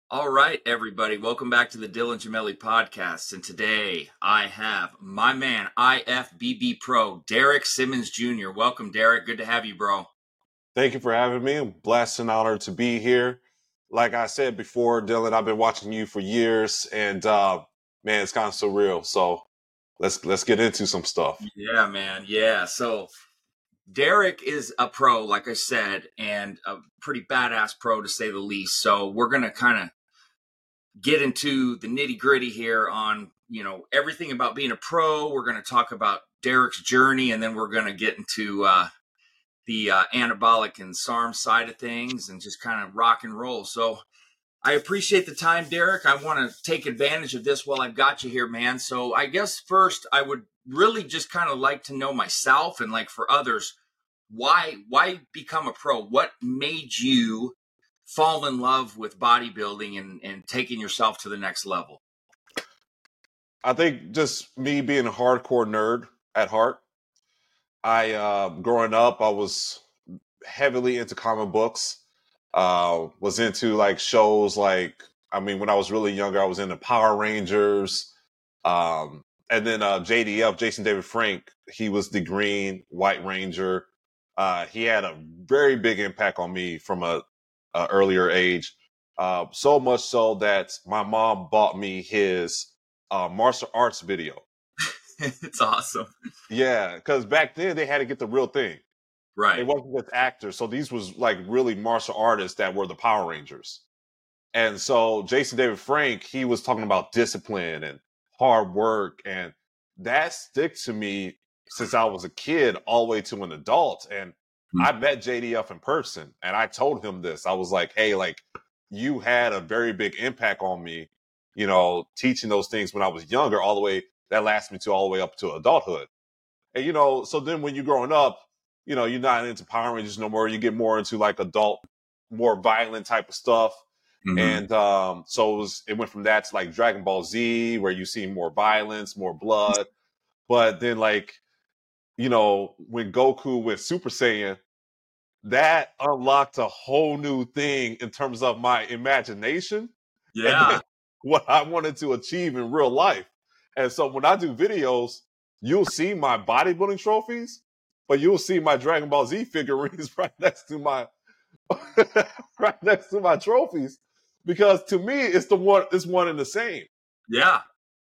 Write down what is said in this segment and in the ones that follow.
All right, everybody. Welcome back to the Dylan Gemelli podcast. And today I have my man, IFBB Pro, Derek Simmons Jr. Welcome, Derek. Good to have you, bro. Thank you for having me. I'm blessed and honored to be here. Like I said before, Dylan, I've been watching you for years, and man, it's kind of surreal. So let's get into some stuff. Yeah, man. Yeah. So Derek is a pro, like I said, and a pretty badass pro to say the least. So we're going to kind of get into the nitty gritty here on, everything about being a pro. We're going to talk about Derek's journey, and then we're going to get into the anabolic and SARM side of things and just kind of rock and roll. So I appreciate the time, Derek. I want to take advantage of this while I've got you here, man. So I guess first I would really just kind of like to know myself and like for others, why become a pro? What made you fall in love with bodybuilding and taking yourself to the next level? I think just me being a hardcore nerd at heart. Growing up, I was heavily into comic books. Was into like shows like, when I was really younger, I was into Power Rangers. And then JDF, Jason David Frank, he was the Green White Ranger. He had a very big impact on me from a earlier age. So much so that my mom bought me his martial arts video. It's awesome. Yeah, because back then they had to get the real thing. Right. It wasn't just actors. So these was like really martial artists that were the Power Rangers. And so Jason David Frank, he was talking about discipline and hard work. And that stick to me since I was a kid all the way to an adult. And I met JDF in person and I told him this. I was like, hey, like you had a very big impact on me, teaching those things when I was younger, all the way that lasted me to all the way up to adulthood. And, so then when you're growing up, you're not into Power Rangers no more. You get more into like adult, more violent type of stuff. Mm-hmm. And so it went from that to like Dragon Ball Z, where you see more violence, more blood. But then like, when Goku went Super Saiyan, that unlocked a whole new thing in terms of my imagination. Yeah. And then what I wanted to achieve in real life. And so when I do videos, you'll see my bodybuilding trophies, but you'll see my Dragon Ball Z figurines right next to my trophies, because to me it's one and the same. Yeah.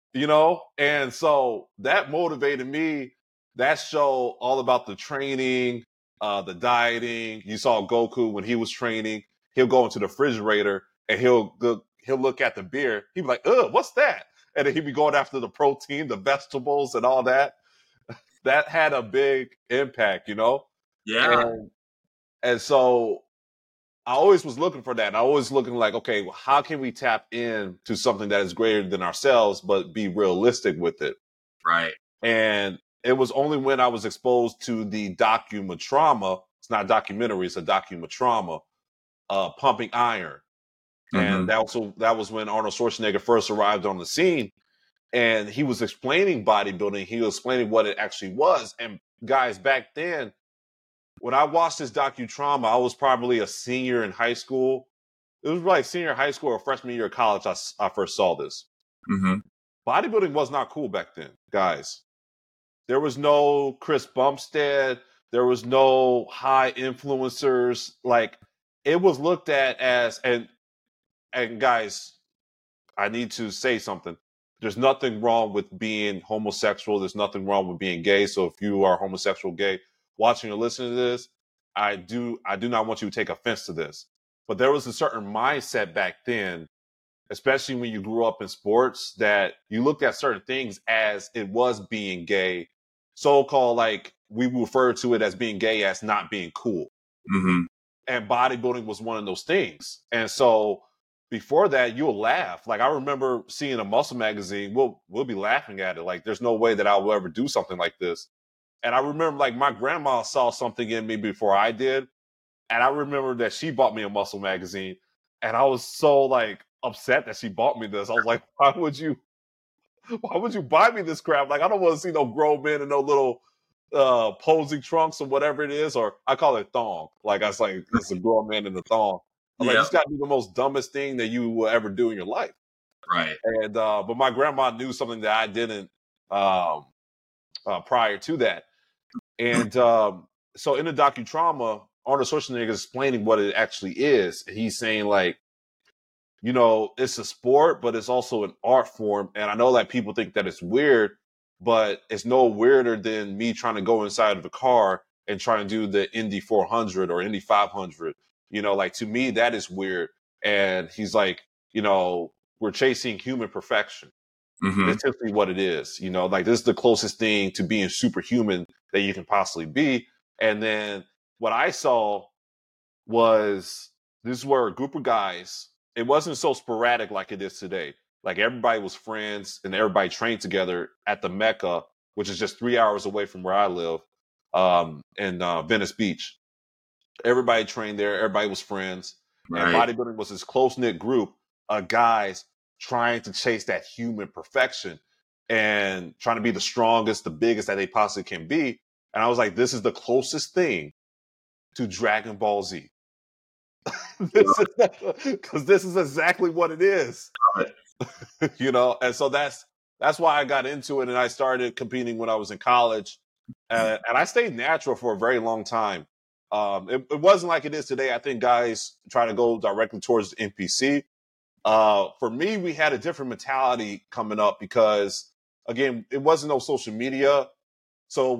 And so that motivated me. That show all about the training, the dieting. You saw Goku when he was training, he'll go into the refrigerator and he'll look at the beer. He'd be like, ugh, what's that? And then he'd be going after the protein, the vegetables and all that. That had a big impact, Yeah. And so I always was looking for that. I always looking like, okay, well, how can we tap into something that is greater than ourselves, but be realistic with it? Right. And it was only when I was exposed to the documentrauma. It's not a documentary; it's a documentrauma, Pumping Iron. And that was when Arnold Schwarzenegger first arrived on the scene, and he was explaining bodybuilding. He was explaining what it actually was. And guys, back then, when I watched this docudrama, I was probably a senior in high school. It was like senior high school or freshman year of college. I first saw this. Mm-hmm. Bodybuilding was not cool back then, guys. There was no Chris Bumstead. There was no high influencers. Like it was looked at as, and guys, I need to say something. There's nothing wrong with being homosexual. There's nothing wrong with being gay. So if you are homosexual, gay, watching or listening to this, I do not want you to take offense to this. But there was a certain mindset back then, especially when you grew up in sports, that you looked at certain things as it was being gay. So-called, like, we refer to it as being gay as not being cool. Mm-hmm. And bodybuilding was one of those things. And so before that, you'll laugh. Like I remember seeing a muscle magazine, we'll be laughing at it. Like there's no way that I will ever do something like this. And I remember like my grandma saw something in me before I did. And I remember that she bought me a muscle magazine. And I was so like upset that she bought me this. I was like, why would you buy me this crap? Like I don't want to see no grown men in no little posing trunks or whatever it is, or I call it thong. Like I was like, it's a grown man in a thong. I'm like, Yeah. this got to be the most dumbest thing that you will ever do in your life. Right. And but my grandma knew something that I didn't prior to that. And so in the docudrama, Arnold Schwarzenegger is explaining what it actually is. And he's saying, like, you know, it's a sport, but it's also an art form. And I know that people think that it's weird, but it's no weirder than me trying to go inside of a car and try and do the Indy 400 or Indy 500. You know, like, to me, that is weird. And he's like, you know, we're chasing human perfection. Mm-hmm. That's typically what it is. You know, like, this is the closest thing to being superhuman that you can possibly be. And then what I saw was, this were a group of guys. It wasn't so sporadic like it is today. Like, everybody was friends and everybody trained together at the Mecca, which is just 3 hours away from where I live, in Venice Beach. Everybody trained there. Everybody was friends. And Right. bodybuilding was this close-knit group of guys trying to chase that human perfection and trying to be the strongest, the biggest that they possibly can be. And I was like, this is the closest thing to Dragon Ball Z. Because this is exactly what it is. You know, and so that's why I got into it, and I started competing when I was in college, and I stayed natural for a very long time. It wasn't like it is today. I think guys try to go directly towards the NPC. For me, we had a different mentality coming up because, again, it wasn't no social media. So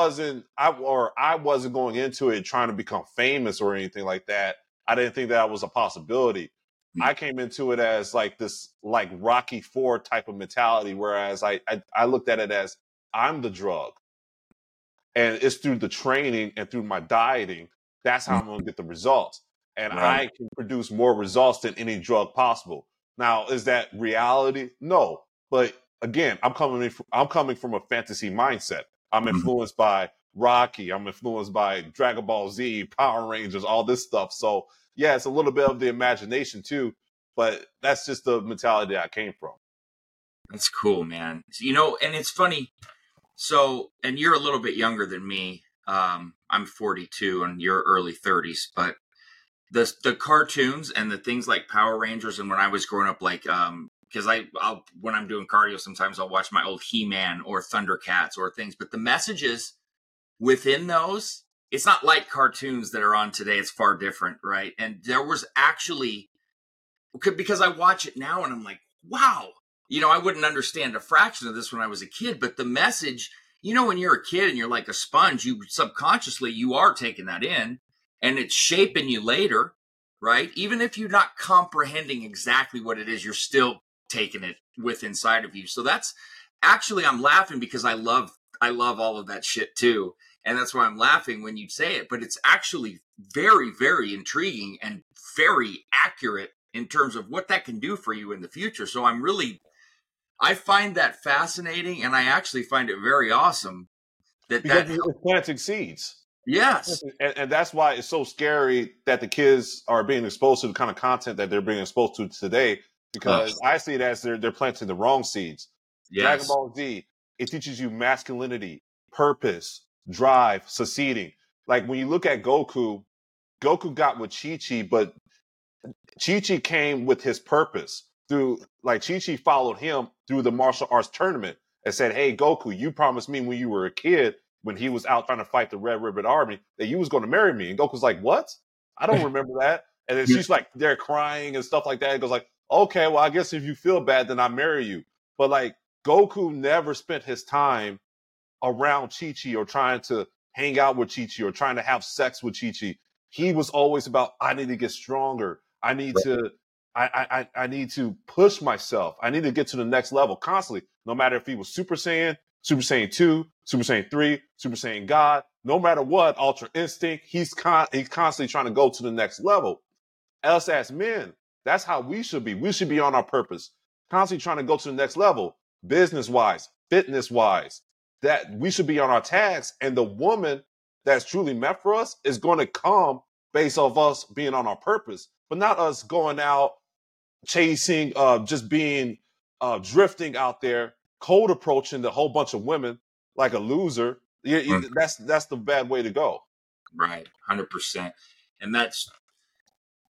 I wasn't going into it trying to become famous or anything like that. I didn't think that was a possibility. I came into it as like this, like, Rocky IV type of mentality, whereas I looked at it as, I'm the drug. And it's through the training and through my dieting, that's how I'm going to get the results. And Right. I can produce more results than any drug possible. Now, is that reality? No. But again, I'm coming from a fantasy mindset. I'm influenced by Rocky. I'm influenced by Dragon Ball Z, Power Rangers, all this stuff. So yeah, it's a little bit of the imagination too, but that's just the mentality I came from. That's cool, man. You know, and it's funny. So, and you're a little bit younger than me. I'm 42 and you're early 30s, but the cartoons and the things like Power Rangers, and when I was growing up, like, because I'll when I'm doing cardio, sometimes I'll watch my old He-Man or Thundercats or things, but the messages within those, it's not like cartoons that are on today. It's far different, right? And there was actually, because I watch it now and I'm like, wow, you know, I wouldn't understand a fraction of this when I was a kid, but the message, you know, when you're a kid and you're like a sponge, you subconsciously, you are taking that in and it's shaping you later, right? Even if you're not comprehending exactly what it is, you're still taking it with inside of you. So that's actually, I'm laughing because I love all of that shit too. And that's why I'm laughing when you say it, but it's actually very, very intriguing and very accurate in terms of what that can do for you in the future. So I find that fascinating, and I actually find it very awesome that Because it's planting seeds. Yes. And that's why it's so scary that the kids are being exposed to the kind of content that they're being exposed to today, because I see it as they're planting the wrong seeds. Yes. Dragon Ball Z, it teaches you masculinity, purpose, drive, succeeding. Like, when you look at Goku got with Chi-Chi, but Chi-Chi came with his purpose. Chi-Chi followed him through the martial arts tournament and said, hey, Goku, you promised me when you were a kid, when he was out trying to fight the Red Ribbon Army, that you was going to marry me. And Goku's like, what? I don't remember that. And then she's like, they're crying and stuff like that. It goes like, okay, well, I guess if you feel bad, then I marry you. But like, Goku never spent his time around Chi-Chi or trying to hang out with Chi-Chi or trying to have sex with Chi-Chi. He was always about, I need to get stronger. I need to push myself. I need to get to the next level constantly. No matter if he was Super Saiyan, Super Saiyan 2, Super Saiyan 3, Super Saiyan God, no matter what, Ultra Instinct, he's constantly trying to go to the next level. Us as men, that's how we should be. We should be on our purpose, constantly trying to go to the next level, business-wise, fitness-wise, that we should be on our tags. And the woman that's truly meant for us is going to come based off us being on our purpose, but not us going out chasing, just being drifting out there, cold approaching the whole bunch of women like a loser. That's the bad way to go. Right. 100%. And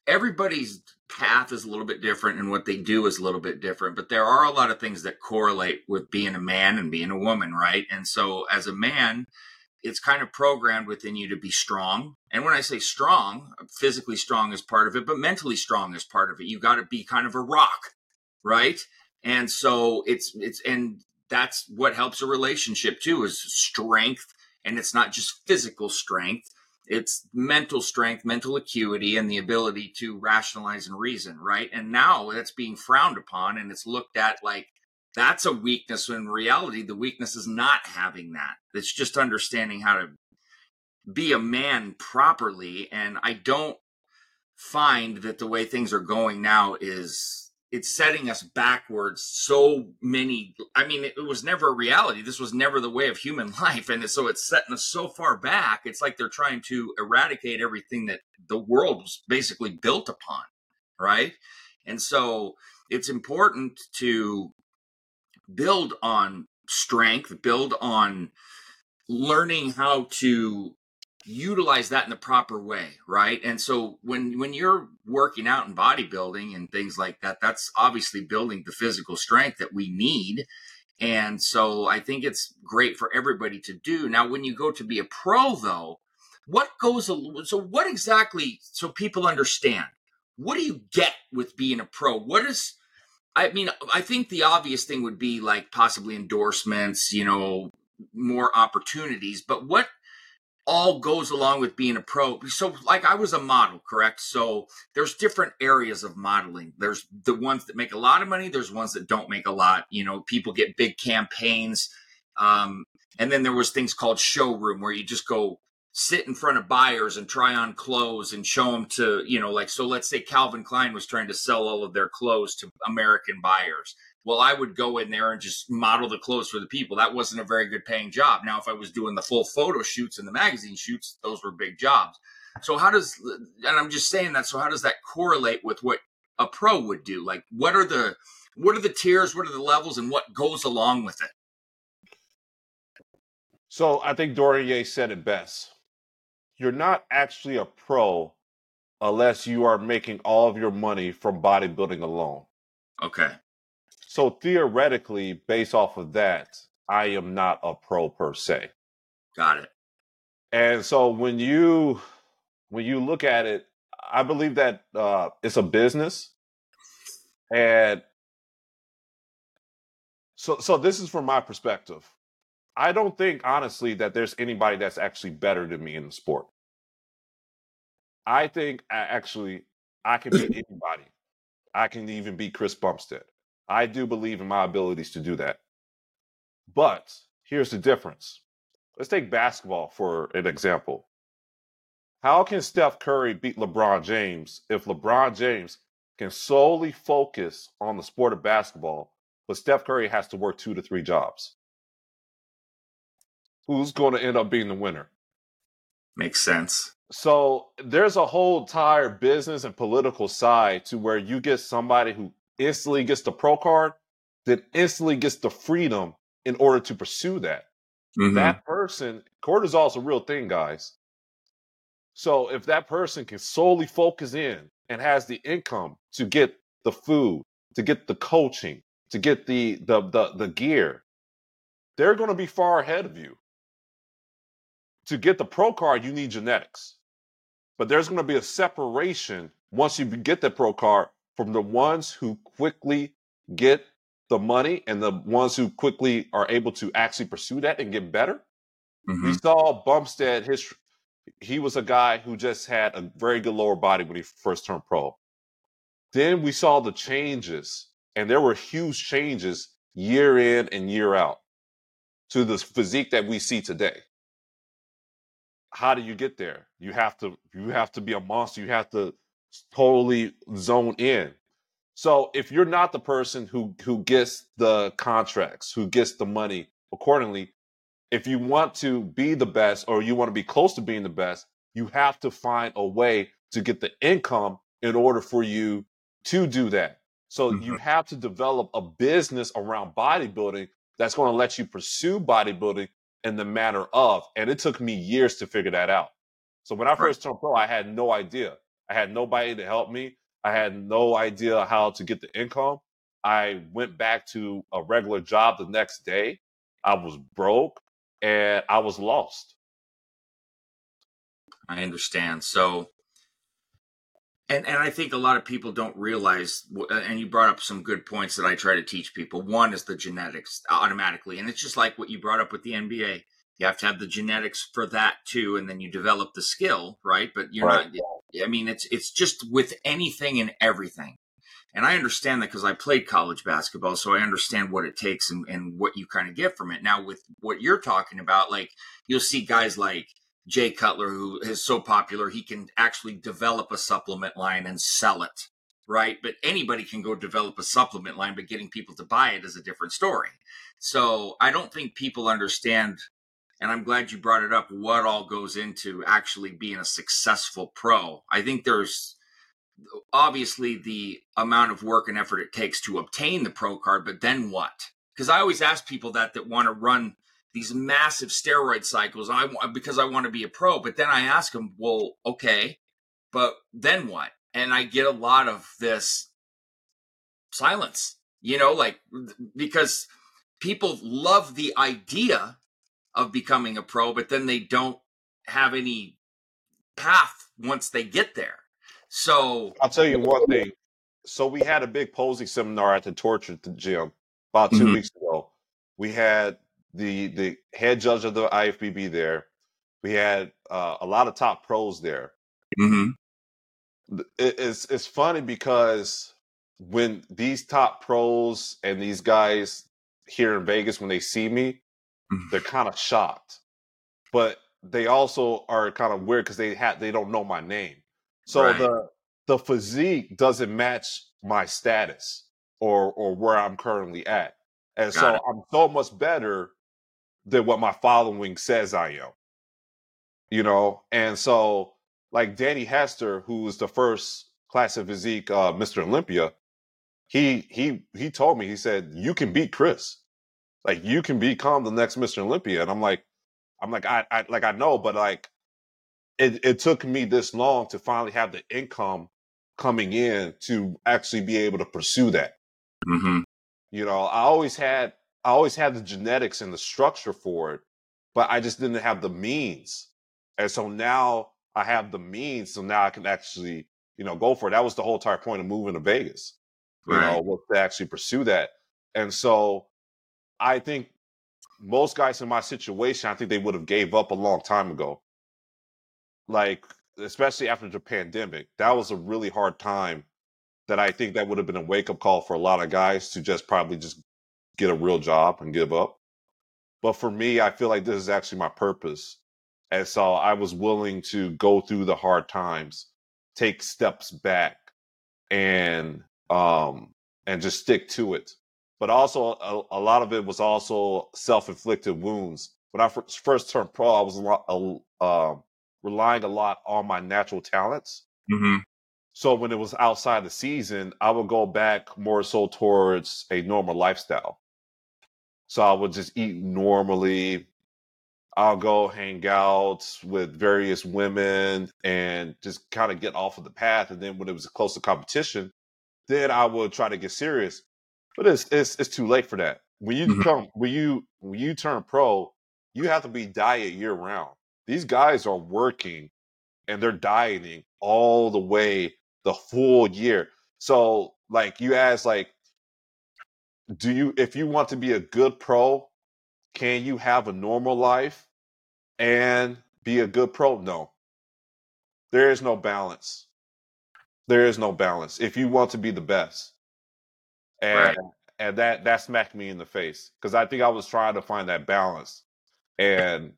everybody's path is a little bit different and what they do is a little bit different, but there are a lot of things that correlate with being a man and being a woman, right? And so as a man, it's kind of programmed within you to be strong. And when I say strong, physically strong is part of it, but mentally strong is part of it. You got to be kind of a rock, right? And so and that's what helps a relationship too, is strength. And it's not just physical strength. It's mental strength, mental acuity, and the ability to rationalize and reason, right? And now that's being frowned upon, and it's looked at like that's a weakness, when in reality, the weakness is not having that. It's just understanding how to be a man properly. And I don't find that the way things are going now it's setting us backwards so many. I mean, it was never a reality. This was never the way of human life. And so it's setting us so far back. It's like they're trying to eradicate everything that the world was basically built upon, right? And so it's important to build on strength, build on learning how to utilize that in the proper way, right? And so when you're working out in bodybuilding and things like that, that's obviously building the physical strength that we need. And so I think it's great for everybody to do. Now, when you go to be a pro, though, what exactly, so people understand, what do you get with being a pro? I mean, I think the obvious thing would be like possibly endorsements, more opportunities, but what all goes along with being a pro? So like I was a model, correct? So there's different areas of modeling. There's the ones that make a lot of money. There's ones that don't make a lot. People get big campaigns. And then there was things called showroom, where you just go sit in front of buyers and try on clothes and show them to, so let's say Calvin Klein was trying to sell all of their clothes to American buyers. Well, I would go in there and just model the clothes for the people. That wasn't a very good paying job. Now, if I was doing the full photo shoots and the magazine shoots, those were big jobs. So and I'm just saying that, so how does that correlate with what a pro would do? Like, what are the tiers, what are the levels, and what goes along with it? So I think Dorian said it best. You're not actually a pro unless you are making all of your money from bodybuilding alone. Okay. So theoretically, based off of that, I am not a pro per se. Got it. And so when you look at it, I believe that it's a business. And so this is from my perspective. I don't think, honestly, that there's anybody that's actually better than me in the sport. I think I can beat anybody. I can even beat Chris Bumstead. I do believe in my abilities to do that. But here's the difference. Let's take basketball for an example. How can Steph Curry beat LeBron James if LeBron James can solely focus on the sport of basketball, but Steph Curry has to work 2 to 3 jobs? Who's going to end up being the winner? Makes sense. So there's a whole entire business and political side to where you get somebody who instantly gets the pro card, then instantly gets the freedom in order to pursue that. Mm-hmm. That person, cortisol is a real thing, guys. So if that person can solely focus in and has the income to get the food, to get the coaching, to get the gear, they're going to be far ahead of you. To get the pro card, you need genetics. But there's going to be a separation once you get the pro card from the ones who quickly get the money and the ones who quickly are able to actually pursue that and get better. Mm-hmm. We saw Bumstead, he was a guy who just had a very good lower body when he first turned pro. Then we saw the changes, and there were huge changes year in and year out to the physique that we see today. How do you get there? You have to be a monster. You have to totally zone in. So if you're not the person who gets the contracts, who gets the money accordingly, if you want to be the best or you want to be close to being the best, you have to find a way to get the income in order for you to do that. So you have to develop a business around bodybuilding that's going to let you pursue bodybuilding in the manner of, and it took me years to figure that out. So when I first turned pro, I had no idea. I had nobody to help me. I had no idea how to get the income. I went back to a regular job the next day. I was broke and I was lost. I understand. So, and I think a lot of people don't realize, and you brought up some good points that I try to teach people. One is the genetics automatically, and it's just like what you brought up with the NBA. You have to have the genetics for that too, and then you develop the skill, right? But you're Right. not. I mean, it's just with anything and everything. And I understand that because I played college basketball, so I understand what it takes and what you kind of get from it. Now, with what you're talking about, like you'll see guys like Jay Cutler, who is so popular, he can actually develop a supplement line and sell it, right? But anybody can go develop a supplement line, but getting people to buy it is a different story. So I don't think people understand, and I'm glad you brought it up, what all goes into actually being a successful pro. I think there's obviously the amount of work and effort it takes to obtain the pro card, but then what? Because I always ask people that want to run these massive steroid cycles because I want to be a pro, but then I ask them, well, okay, but then what? And I get a lot of this silence, like because people love the idea of becoming a pro, but then they don't have any path once they get there. So I'll tell you one thing. So we had a big posing seminar at the Torture Gym about 2 Mhm. weeks ago. We had the head judge of the IFBB there. We had a lot of top pros there. Mhm. It's funny because when these top pros and these guys here in Vegas, when they see me, they're kind of shocked, but they also are kind of weird because they don't know my name. So Right. the physique doesn't match my status or where I'm currently at, and Got so it. I'm so much better than what my following says I am. And so like Danny Hester, who was the first classic physique Mr. Olympia, he told me, he said, you can beat Chris. Like you can become the next Mr. Olympia. And I'm like, I know, but like it took me this long to finally have the income coming in to actually be able to pursue that. Mhm. I always had the genetics and the structure for it, but I just didn't have the means. And so now I have the means, so now I can actually, go for it. That was the whole entire point of moving to Vegas, Right. was to actually pursue that. And so I think most guys in my situation, I think they would have gave up a long time ago. Like, especially after the pandemic, that was a really hard time that I think that would have been a wake-up call for a lot of guys to just probably just get a real job and give up. But for me, I feel like this is actually my purpose. And so I was willing to go through the hard times, take steps back and just stick to it. But also a lot of it was also self-inflicted wounds. When I first turned pro, I was relying a lot on my natural talents. Mhm. So when it was outside the season, I would go back more so towards a normal lifestyle. So I would just eat normally. I'll go hang out with various women and just kind of get off of the path. And then when it was close to competition, then I would try to get serious. But it's too late for that. When you Mhm. come when you turn pro, you have to be diet year round. These guys are working and they're dieting all the way the full year. So like you ask, like, if you want to be a good pro, can you have a normal life and be a good pro? No. There is no balance. There is no balance if you want to be the best. And Right. that smacked me in the face because I think I was trying to find that balance, and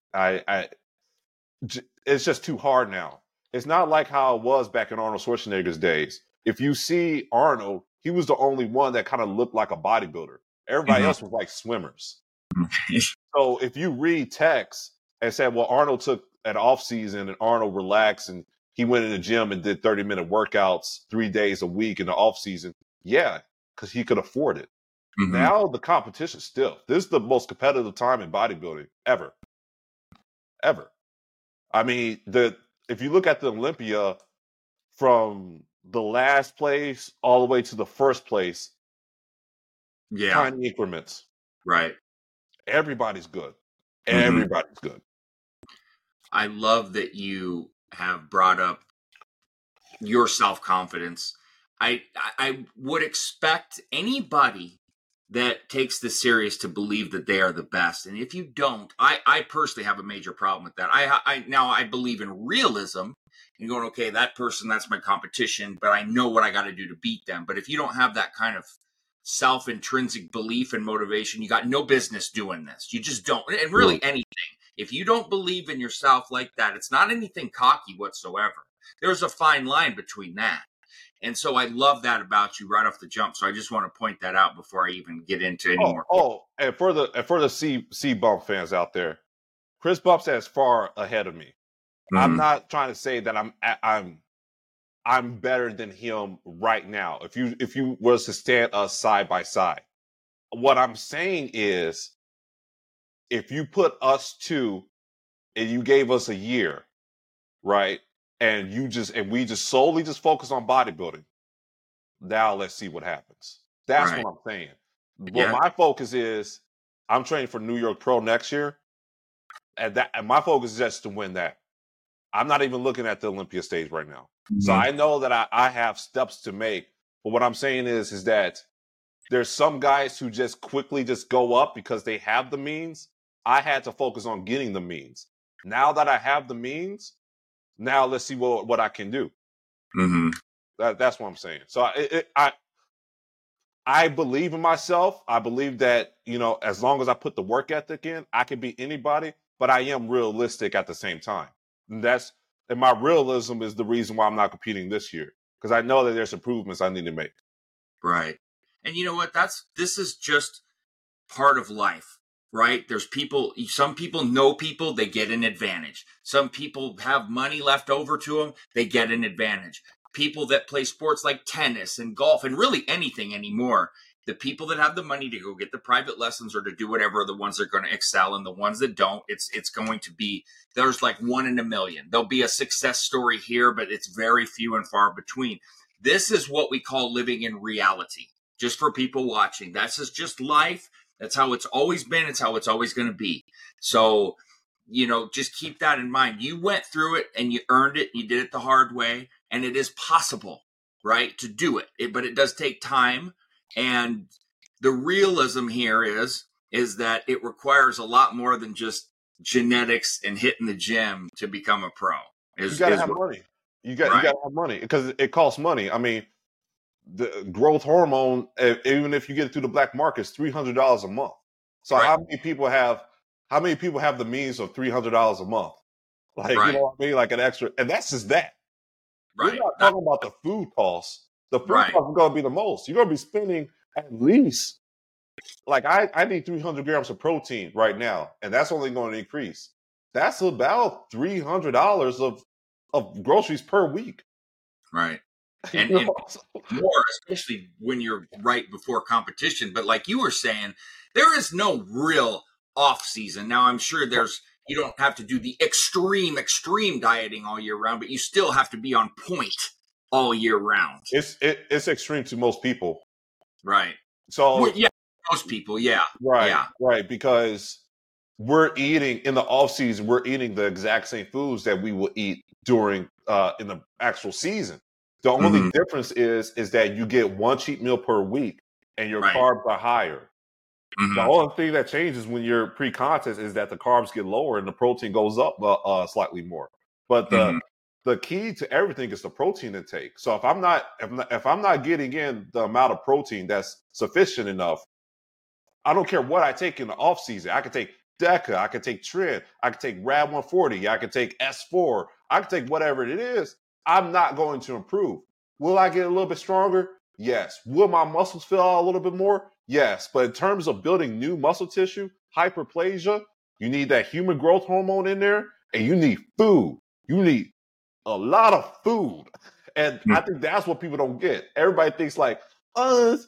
it's just too hard now. It's not like how it was back in Arnold Schwarzenegger's days. If you see Arnold, he was the only one that kind of looked like a bodybuilder. Everybody Mhm. else was like swimmers. So if you read text and said, well, Arnold took an off season and Arnold relaxed and he went in the gym and did 30-minute workouts 3 days a week in the off season. Yeah, because he could afford it. Mhm. Now the competition's stiff. This is the most competitive time in bodybuilding ever. Ever. I mean, if you look at the Olympia from the last place all the way to the first place, Yeah. tiny increments. Right. Everybody's good. Mhm. Everybody's good. I love that you have brought up your self-confidence. I would expect anybody that takes this serious to believe that they are the best. And if you don't, I personally have a major problem with that. I believe in realism and going, okay, that person, that's my competition, but I know what I got to do to beat them. But if you don't have that kind of self-intrinsic belief and motivation, you got no business doing this. You just don't. And really anything. If you don't believe in yourself like that, it's not anything cocky whatsoever. There's a fine line between that. And so I love that about you right off the jump. So I just want to point that out before I even get into any more. And for the C Bump fans out there, Chris Bumstead is far ahead of me. Mm-hmm. I'm not trying to say that I'm better than him right now. If you was to stand us side by side, what I'm saying is, if you put us two and you gave us a year, right, and we just solely just focus on bodybuilding, now let's see what happens. That's what I'm saying. But my focus is, I'm training for New York Pro next year, and my focus is just to win that. I'm not even looking at the Olympia stage right now. Mm-hmm. So I know that I have steps to make. But what I'm saying is that there's some guys who just quickly just go up because they have the means. I had to focus on getting the means. Now that I have the means, now let's see what I can do. Mm-hmm. That's what I'm saying. So I believe in myself. I believe that, as long as I put the work ethic in, I can beat anybody. But I am realistic at the same time. And my realism is the reason why I'm not competing this year, because I know that there's improvements I need to make. Right. And you know what? This is just part of life, right? Some people know people, they get an advantage. Some people have money left over to them, they get an advantage. People that play sports like tennis and golf and really anything anymore, the people that have the money to go get the private lessons or to do whatever are the ones that are going to excel, and the ones that don't, it's going to be, there's like 1 in a million. There'll be a success story here, but it's very few and far between. This is what we call living in reality. Just for people watching, that's just life. That's how it's always been. It's how it's always going to be. So, just keep that in mind. You went through it and you earned it. You did it the hard way, and it is possible, right, to do it. But it does take time. And the realism here is that it requires a lot more than just genetics and hitting the gym to become a pro. You got to have money. You got to have money, because it costs money. I mean, the growth hormone, even if you get it through the black market, is $300 a month. So how many people have the means of $300 a month? Like, you know what I mean? Like an extra, and that's just that. Right. We're not talking about the food costs. The food costs are going to be the most. You're going to be spending at least, like, I need 300 grams of protein right now, and that's only going to increase. That's about $300 of groceries per week. Right. And more, especially when you're right before competition. But like you were saying, there is no real off season. Now, I'm sure you don't have to do the extreme dieting all year round, but you still have to be on point all year round. It's extreme to most people. Right. So most people. Yeah. Right. Yeah. Right. Because we're eating in the off season, we're eating the exact same foods that we will eat during in the actual season. The only difference is that you get one cheat meal per week and your carbs are higher. Mm-hmm. The only thing that changes when you're pre-contest is that the carbs get lower and the protein goes up slightly more. But the key to everything is the protein intake. So if I'm not getting in the amount of protein that's sufficient enough, I don't care what I take in the off season. I could take DECA, I could take Tren, I could take Rad 140, I could take S4, I could take whatever it is. I'm not going to improve. Will I get a little bit stronger? Yes. Will my muscles fill out a little bit more? Yes. But in terms of building new muscle tissue, hyperplasia, you need that human growth hormone in there, and you need food. You need a lot of food. And I think that's what people don't get. Everybody thinks like, Rad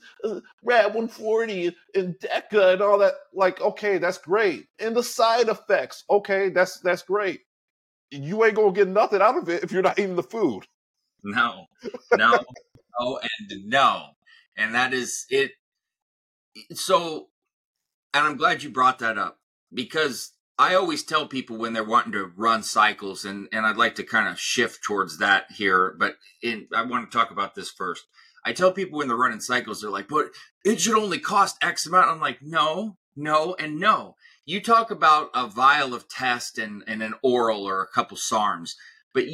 140 and DECA and all that. Like, okay, that's great. And the side effects, okay, that's great. You ain't gonna get nothing out of it if you're not eating the food. no, no, no, and no. And that is it. So, and I'm glad you brought that up because I always tell people when they're wanting to run cycles, and I'd like to kind of shift towards that here, but I want to talk about this first. I tell people when they're running cycles, they're like, but it should only cost X amount. I'm like, no, no, and no. You talk about a vial of test and an oral or a couple SARMs, but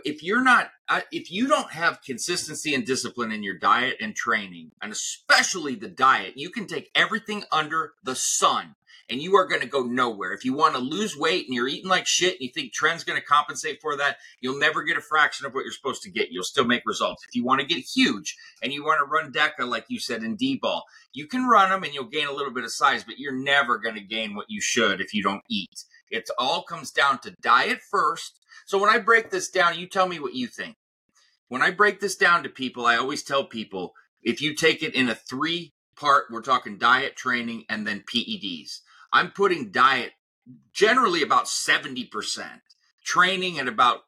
if you don't have consistency and discipline in your diet and training, and especially the diet, you can take everything under the sun and you are going to go nowhere. If you want to lose weight and you're eating like shit and you think trend's going to compensate for that, you'll never get a fraction of what you're supposed to get. You'll still make results. If you want to get huge and you want to run DECA, like you said, in D-ball, you can run them and you'll gain a little bit of size, but you're never going to gain what you should if you don't eat. It all comes down to diet first. So when I break this down, you tell me what you think. When I break this down to people, I always tell people, if you take it in a 3-part, we're talking diet, training, and then PEDs. I'm putting diet generally about 70%, training at about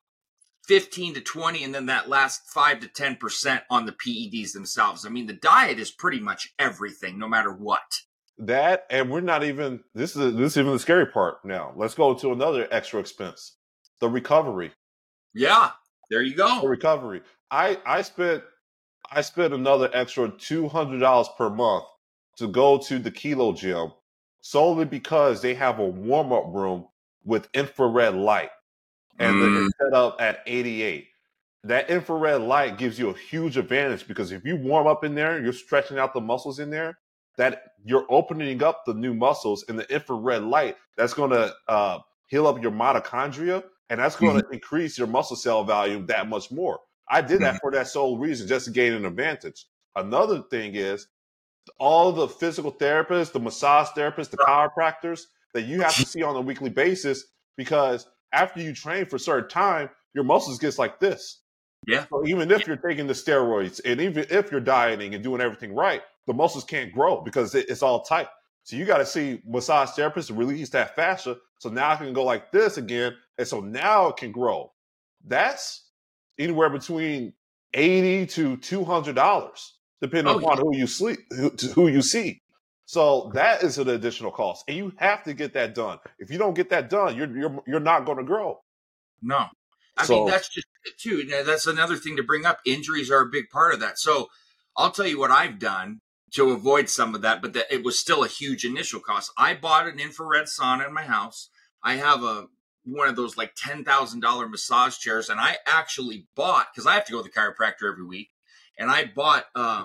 15 to 20, and then that last 5 to 10% on the PEDs themselves. I mean, the diet is pretty much everything, no matter what. That, and we're not even, this is even the scary part now. Let's go to another extra expense, the recovery. Yeah, there you go. The recovery. I spent another extra $200 per month to go to the Kilo Gym solely because they have a warm-up room with infrared light, and it's set up at 88. That infrared light gives you a huge advantage because if you warm up in there, you're stretching out the muscles in there, that you're opening up the new muscles in the infrared light. That's going to heal up your mitochondria, and that's going to increase your muscle cell volume that much more. I did that for that sole reason, just to gain an advantage. Another thing is all the physical therapists, the massage therapists, the chiropractors that you have to see on a weekly basis, because after you train for a certain time, your muscles gets like this. Yeah. So even if you're taking the steroids and even if you're dieting and doing everything right, the muscles can't grow because it's all tight. So you got to see massage therapists to release that fascia. So now I can go like this again. And so now it can grow. That's anywhere between $80 to $200, depending upon who you see. So that is an additional cost, and you have to get that done. If you don't get that done, you're not going to grow. No, I mean that's just it too. That's another thing to bring up. Injuries are a big part of that. So I'll tell you what I've done to avoid some of that, but it was still a huge initial cost. I bought an infrared sauna in my house. I have one of those like $10,000 massage chairs, and I actually bought, because I have to go to the chiropractor every week, and I bought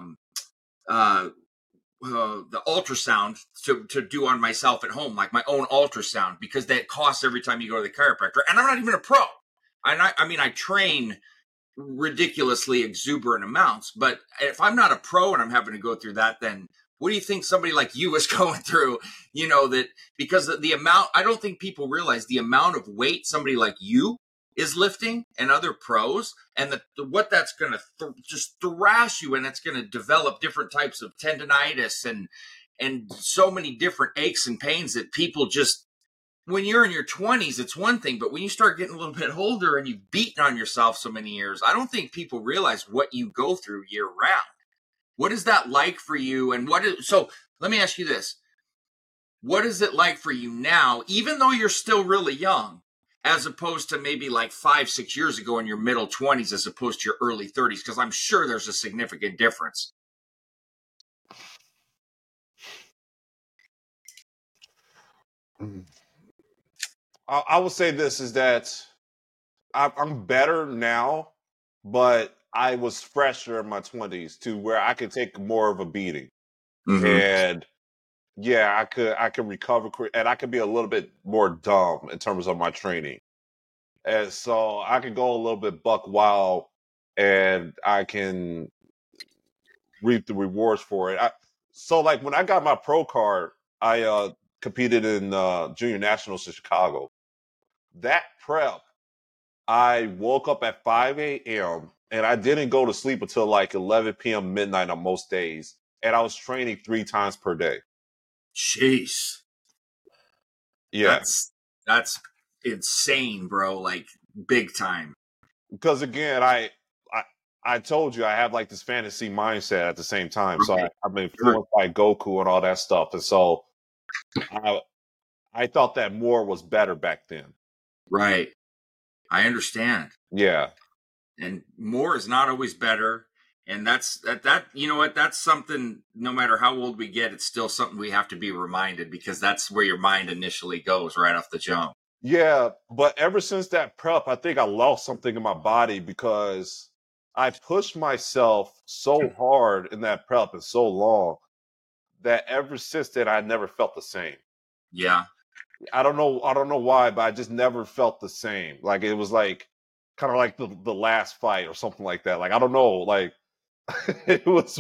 the ultrasound to do on myself at home, like my own ultrasound, because that costs every time you go to the chiropractor. And I'm not even a pro. I mean, I train ridiculously exuberant amounts, but if I'm not a pro and I'm having to go through that, then what do you think somebody like you is going through? You know, that because the amount, I don't think people realize the amount of weight somebody like you is lifting and other pros, and what that's going to just thrash you, and it's going to develop different types of tendonitis and so many different aches and pains that people just, when you're in your 20s, it's one thing, but when you start getting a little bit older and you've beaten on yourself so many years, I don't think people realize what you go through year round. What is that like for you? And so let me ask you this. What is it like for you now, even though you're still really young, as opposed to maybe like 5-6 years ago in your middle 20s, as opposed to your early 30s? Because I'm sure there's a significant difference. I would say this is that I'm better now, but I was fresher in my 20s to where I could take more of a beating. And yeah, I could recover, and I could be a little bit more dumb in terms of my training. And so I can go a little bit buck wild, and I can reap the rewards for it. So like when I got my pro card, I competed in junior nationals in Chicago. That prep, I woke up at 5 a.m. and I didn't go to sleep until like 11 p.m. midnight on most days. And I was training 3 times per day. Jeez. Yeah. That's insane, bro. Like big time. Because again, I I told you I have like this fantasy mindset at the same time. So Right. I'm influenced by Goku and all that stuff. And so I thought that more was better back then. Right. I understand. Yeah. And more is not always better. And that's that you know what, that's something, no matter how old we get, it's still something we have to be reminded, because that's where your mind initially goes right off the jump. Yeah. But ever since that prep, I think I lost something in my body because I pushed myself so hard in that prep and so long that ever since then I never felt the same. Yeah. I don't know why, but I just never felt the same. Like it was like kind of like the last fight or something like that. Like I don't know, like it was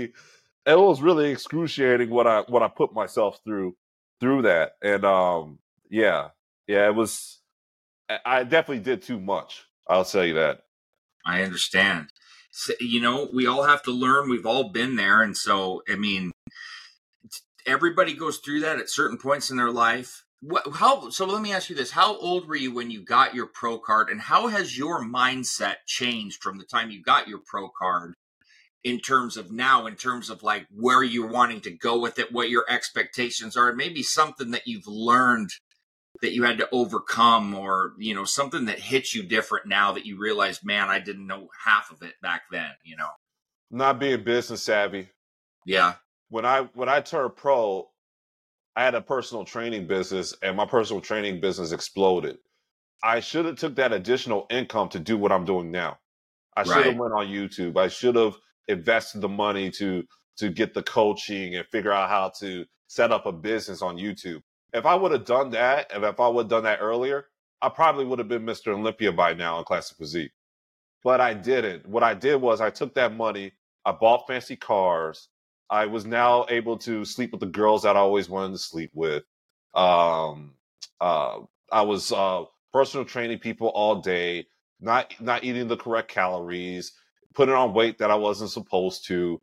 really excruciating what I put myself through that. And yeah. Yeah, it was I definitely did too much. I'll tell you that. I understand. So, you know, we all have to learn. We've all been there. And so, I mean, everybody goes through that at certain points in their life. So let me ask you this. How old were you when you got your pro card, and how has your mindset changed from the time you got your pro card in terms of like where you're wanting to go with it, what your expectations are, and maybe something that you've learned that you had to overcome, or, you know, something that hits you different now that you realize, man, I didn't know half of it back then, you know? Not being business savvy. Yeah. When I turned pro, I had a personal training business and my personal training business exploded. I should have took that additional income to do what I'm doing now. I should have Right. went on YouTube. I should have invested the money to get the coaching and figure out how to set up a business on YouTube. If I would have done that, and if I would have done that earlier, I probably would have been Mr. Olympia by now in Classic Physique. But I didn't. What I did was I took that money, I bought fancy cars. I was now able to sleep with the girls that I always wanted to sleep with. Um, I was personal training people all day, not eating the correct calories, putting on weight that I wasn't supposed to.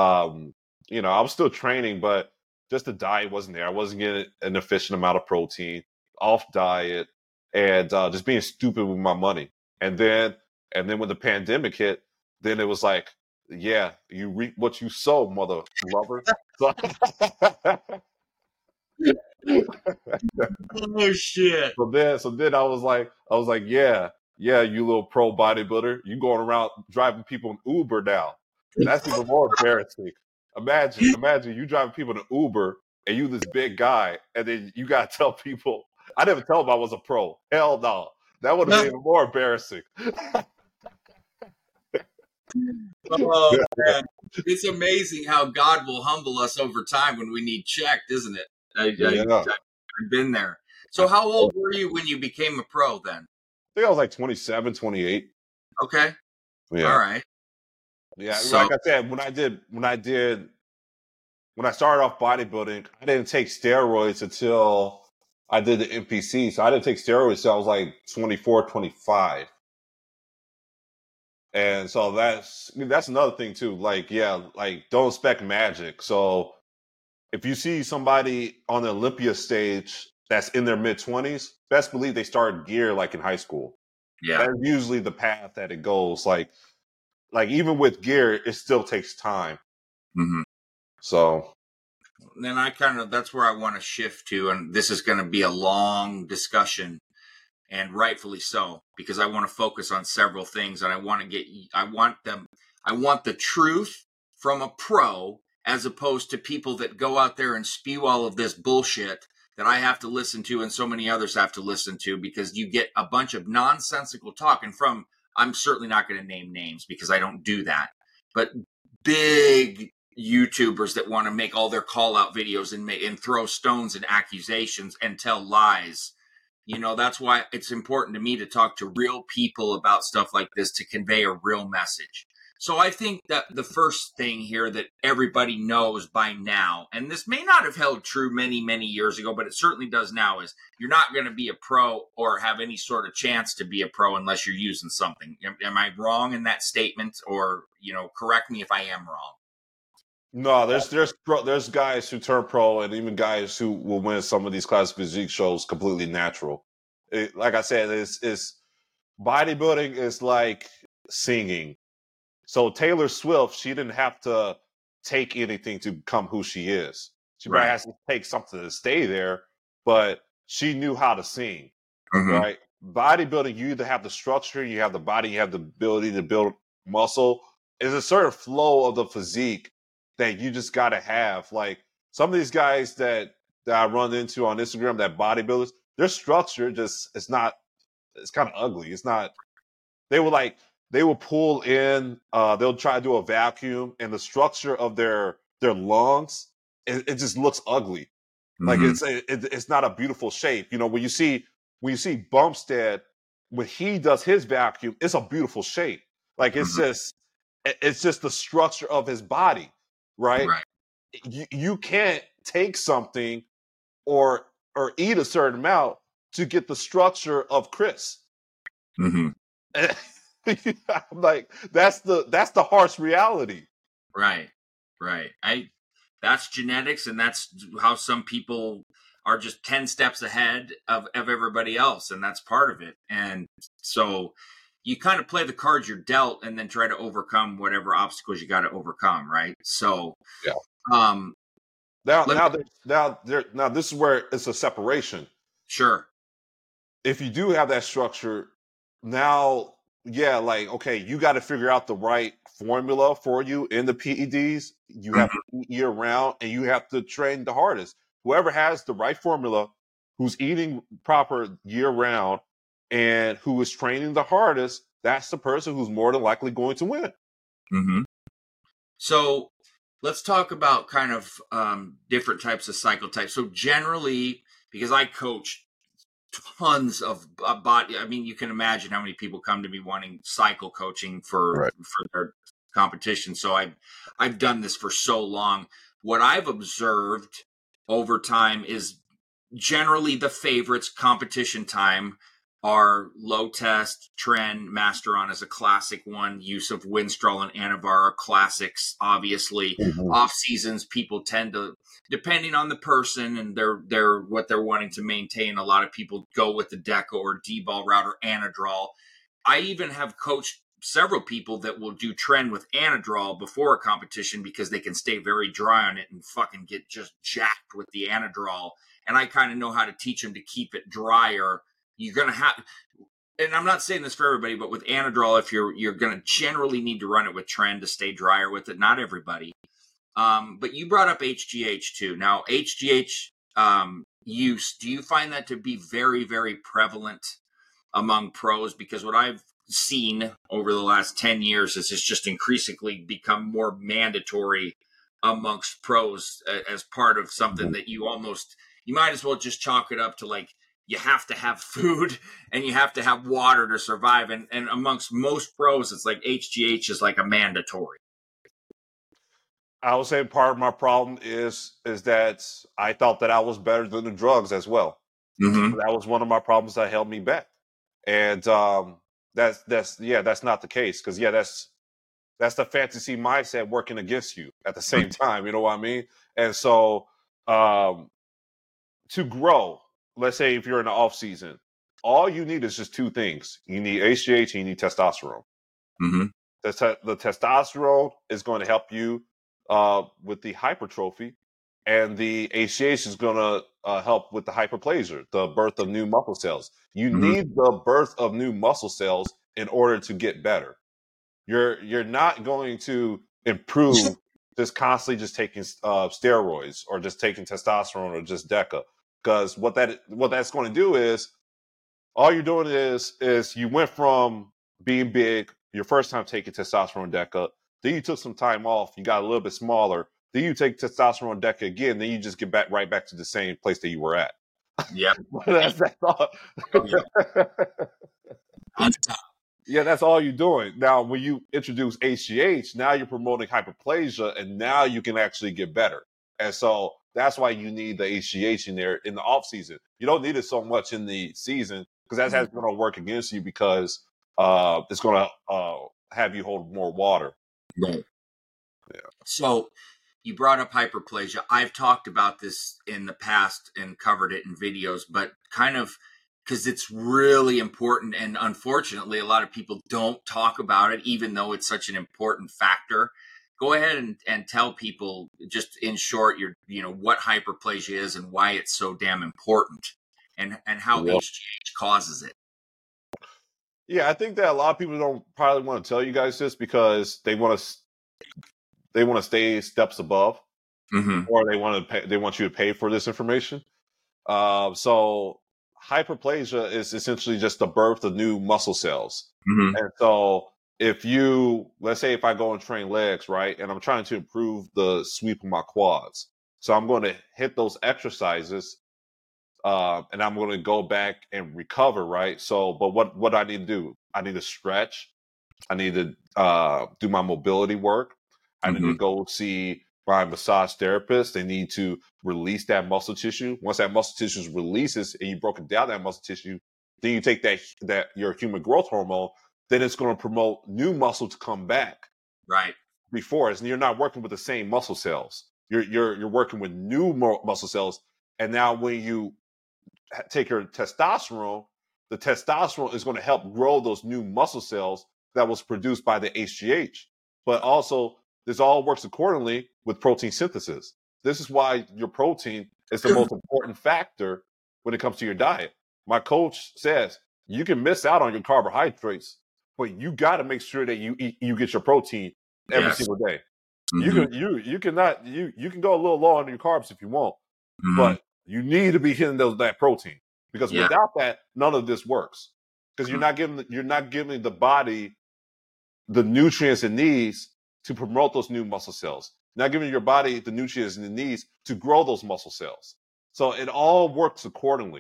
I was still training, but just the diet wasn't there. I wasn't getting an efficient amount of protein, off diet, and just being stupid with my money. And then when the pandemic hit, then it was like, yeah, you reap what you sow, mother lover. So, Oh shit. so then I was like, yeah, you little pro bodybuilder, you going around driving people in Uber now. That's even more embarrassing. Imagine you driving people in Uber and you this big guy, and then you gotta tell people. I didn't tell them I was a pro. Hell no, that would have been even more embarrassing. Oh man, it's amazing how God will humble us over time when we need checked, isn't it? Yeah. I've been there. So how old were you when you became a pro then? I think I was like 27, 28. Okay. Yeah. All right. Yeah. So Like I said, when I started off bodybuilding, I didn't take steroids until I did the NPC. So I didn't take steroids until I was like 24, 25. And so that's another thing too. Like, yeah, like don't expect magic. So if you see somebody on the Olympia stage that's in their mid-20s, best believe they started gear like in high school. yeah. That's usually the path that it goes. Like even with gear, it still takes time. Mm-hmm. So Then that's where I want to shift to, and this is going to be a long discussion, and rightfully so, because I want to focus on several things, and I want the truth from a pro, as opposed to people that go out there and spew all of this bullshit that I have to listen to and so many others have to listen to, because you get a bunch of nonsensical talk. And I'm certainly not going to name names because I don't do that, but big YouTubers that want to make all their call out videos and throw stones and accusations and tell lies. You know, that's why it's important to me to talk to real people about stuff like this, to convey a real message. So I think that the first thing here that everybody knows by now, and this may not have held true many, many years ago, but it certainly does now, is you're not going to be a pro or have any sort of chance to be a pro unless you're using something. Am I wrong in that statement? Or, you know, correct me if I am wrong. no, there's guys who turn pro and even guys who will win some of these Classic Physique shows completely natural. Like I said, it's bodybuilding is like singing. So Taylor Swift, she didn't have to take anything to become who she is. She probably Right. has to take something to stay there, but she knew how to sing, Mm-hmm. right? Bodybuilding, you either have the structure, you have the body, you have the ability to build muscle. There's a certain flow of the physique that you just got to have. Like some of these guys that I run into on Instagram, that bodybuilders, their structure just, it's kind of ugly. It's not, they will pull in, they'll try to do a vacuum, and the structure of their lungs, it just looks ugly. Like Mm-hmm. it's not a beautiful shape. You know, when you see Bumstead, when he does his vacuum, it's a beautiful shape. Like Mm-hmm. it's just the structure of his body, right? Right. You can't take something or eat a certain amount to get the structure of Chris. Mm-hmm. I'm like, that's the harsh reality. Right. Right. That's genetics, and that's how some people are just 10 steps ahead of everybody else, and that's part of it. And so you kind of play the cards you're dealt and then try to overcome whatever obstacles you got to overcome, right? So Yeah. um Now, let me, now this is where it's a separation. sure. If you do have that structure, now, yeah, like, okay, you got to figure out the right formula for you in the PEDs. You have to Mhm. eat year round, and you have to train the hardest. Whoever has the right formula, who's eating proper year round, and who is training the hardest, that's the person who's more than likely going to win. Mhm. So let's talk about kind of different types of cycle types. So generally, because I coach tons of body, I mean, you can imagine how many people come to me wanting cycle coaching for Right. their competition. So I've done this for so long. What I've observed over time is generally the favorites competition time are Low Test, Tren, Masteron is a classic one. Use of Winstrol and Anavar are classics. Obviously, Mhm. off seasons people tend to, depending on the person and their what they're wanting to maintain. A lot of people go with the Deca or D-ball route or Anadrol. I even have coached several people that will do Tren with Anadrol before a competition because they can stay very dry on it and fucking get just jacked with the Anadrol. And I kind of know how to teach them to keep it drier. You're gonna have, and I'm not saying this for everybody, but with Anadrol, if you're gonna generally need to run it with Tren to stay drier with it. Not everybody. But you brought up HGH too. Now HGH use, do you find that to be very, very prevalent among pros? Because what I've seen over the last 10 years is it's just increasingly become more mandatory amongst pros as part of something that you might as well just chalk it up to, like, you have to have food and you have to have water to survive. And amongst most pros, it's like HGH is like a mandatory. I would say part of my problem is that I thought that I was better than the drugs as well. Mm-hmm. That was one of my problems that held me back. And that's not the case, because yeah, that's the fantasy mindset working against you at the same time. You know what I mean? And so, um, to grow, let's say if you're in the off season, all you need is just two things: you need HGH and you need testosterone. Mm-hmm. The testosterone is going to help you with the hypertrophy, and the HGH is going to help with the hyperplasia, the birth of new muscle cells. You Mm-hmm. need the birth of new muscle cells in order to get better. You're not going to improve just constantly just taking steroids or just taking testosterone or just DECA, because what that's going to do is all you're doing is you went from being big your first time taking testosterone DECA, then you took some time off, you got a little bit smaller, then you take testosterone DECA again, then you just get back right back to the same place that you were at. Yep. That's all. Oh, yeah. On top. Yeah, that's all you're doing. Now, when you introduce HGH, now you're promoting hyperplasia, and now you can actually get better. And so that's why you need the HGH in there in the off season. You don't need it so much in the season, because that's going to work against you, because it's going to have you hold more water. Right. Yeah. So you brought up hyperplasia. I've talked about this in the past and covered it in videos, but kind of because it's really important. And unfortunately, a lot of people don't talk about it, even though it's such an important factor. Go ahead and tell people, just in short, what hyperplasia is and why it's so damn important, and how Yep. HGH causes it. Yeah, I think that a lot of people don't probably want to tell you guys this because they want to stay steps above, or they want you to pay for this information. So hyperplasia is essentially just the birth of new muscle cells. And so let's say if I go and train legs, right, and I'm trying to improve the sweep of my quads, so I'm going to hit those exercises, and I'm going to go back and recover, right? So, but what I need to do? I need to stretch. I need to do my mobility work. I need to go see my massage therapist. They need to release that muscle tissue. Once that muscle tissue releases and you've broken down that muscle tissue, then you take that your human growth hormone. Then it's going to promote new muscle to come back. Right. Before, and you're not working with the same muscle cells. You're working with new muscle cells. And now when you take your testosterone, the testosterone is going to help grow those new muscle cells that was produced by the HGH. But also, this all works accordingly with protein synthesis. This is why your protein is the most important factor when it comes to your diet. My coach says you can miss out on your carbohydrates, but you got to make sure that you get your protein every single day. You can go a little low on your carbs if you want, but you need to be hitting that protein, because without that, none of this works. Because you're not giving the body the nutrients it needs to promote those new muscle cells. Not giving your body the nutrients it needs to grow those muscle cells. So it all works accordingly.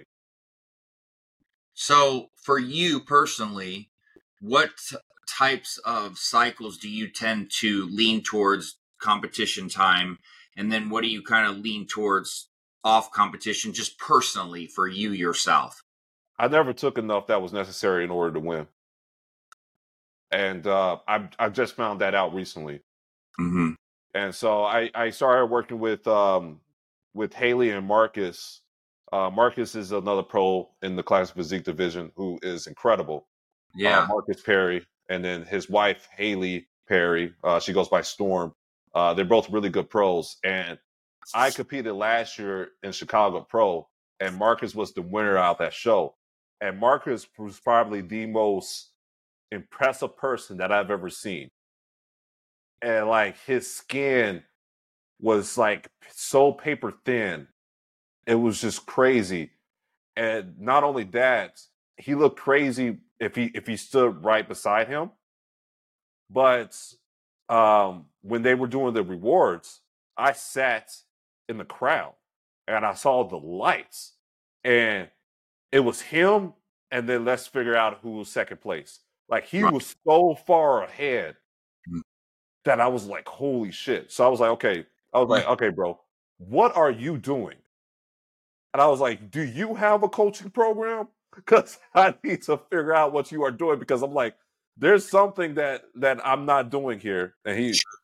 So for you personally, what types of cycles do you tend to lean towards competition time? And then what do you kind of lean towards off competition, just personally for you yourself? I never took enough that was necessary in order to win. And I've just found that out recently. And so I started working with Haley and Marcus. Marcus is another pro in the classic physique division who is incredible. Yeah. Marcus Perry, and then his wife Haley Perry. She goes by Storm. They're both really good pros. And I competed last year in Chicago Pro, and Marcus was the winner out of that show. And Marcus was probably the most impressive person that I've ever seen. And like his skin was like so paper thin. It was just crazy. And not only that, he looked crazy if he stood right beside him. But when they were doing the rewards, I sat in the crowd and I saw the lights, and it was him. And then let's figure out who was second place. Like he was so far ahead that I was like, holy shit. So I was like, okay, bro, what are you doing? And I was like, do you have a coaching program? Because I need to figure out what you are doing, because I'm like, there's something that I'm not doing here. And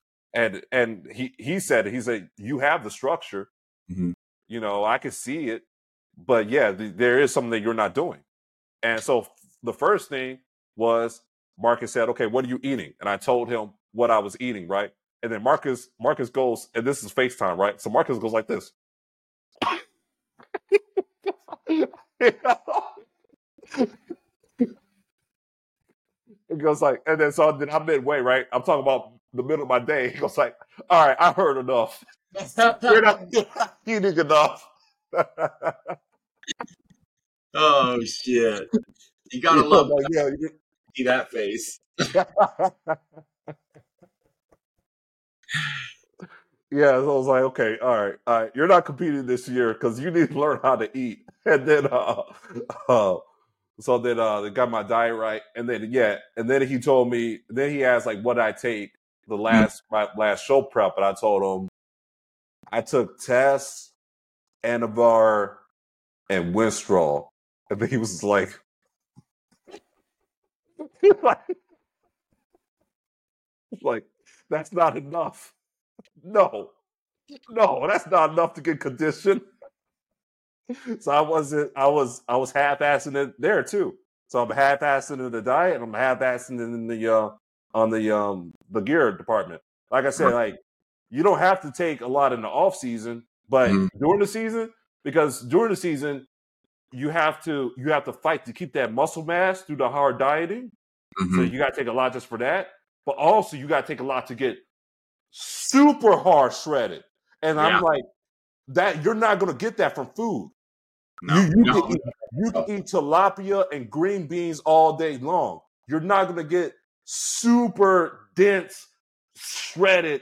he said, you have the structure. You know, I can see it, but yeah, there is something that you're not doing. And so the first thing was Marcus said, okay, what are you eating? And I told him what I was eating, right? And then Marcus goes, and this is FaceTime, right? So Marcus goes like this. It goes like, and then I'm midway, right? I'm talking about the middle of my day. He goes like, all right, I heard enough. You're not eating enough. Oh shit! You gotta love see that face. Yeah, so I was like, okay, all right, you're not competing this year because you need to learn how to eat. And then, so then they got my diet right, and then and then he told me. Then he asked like, what I take my last show prep, and I told him I took Tess, Anavar, and Winstrol, and then he was like, like that's not enough. No, that's not enough to get conditioned. So I was half-assing it there too. So I'm half-assing in the diet and I'm half-assing in the gear department. Like I said, like you don't have to take a lot in the off season, but Mhm. during the season, because during the season you have to fight to keep that muscle mass through the hard dieting. So Mhm. you got to take a lot just for that, but also you got to take a lot to get super hard shredded. And I'm Yeah. like, that you're not going to get that from food. You No. you can No. eat, you can No. eat tilapia and green beans all day long. You're not going to get super dense shredded.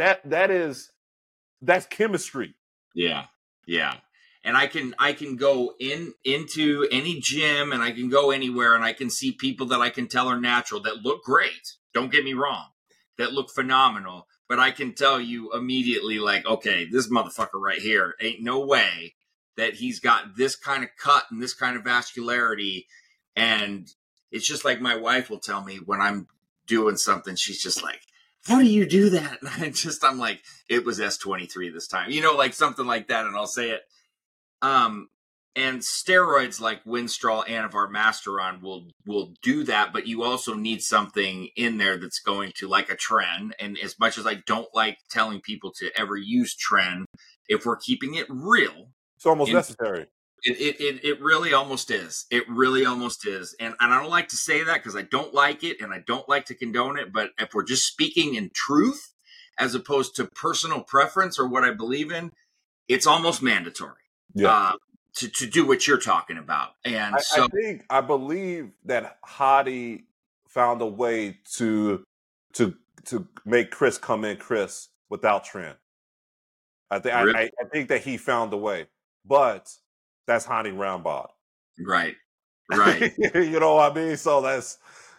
That's chemistry. Yeah. Yeah. And I can go into any gym and I can go anywhere and I can see people that I can tell are natural that look great. Don't get me wrong. That look phenomenal. But I can tell you immediately, like, okay, this motherfucker right here ain't no way that he's got this kind of cut and this kind of vascularity. And it's just like my wife will tell me when I'm doing something, she's just like, how do you do that? And I'm like, it was S23 this time, like something like that. And I'll say it. Um, and steroids like Winstrol, Anavar, Masteron will do that, but you also need something in there that's going to, like a Tren. And as much as I don't like telling people to ever use Tren, if we're keeping it real, It's almost in necessary. it really almost is. It really almost is. And I don't like to say that because I don't like it and I don't like to condone it. But if we're just speaking in truth as opposed to personal preference or what I believe in, it's almost mandatory Yeah. to do what you're talking about. And I believe that Hadi found a way to to make Chris come in Chris without Trent. really, I think that he found a way, but that's Hani Rambod. right, right. You know what I mean? So that's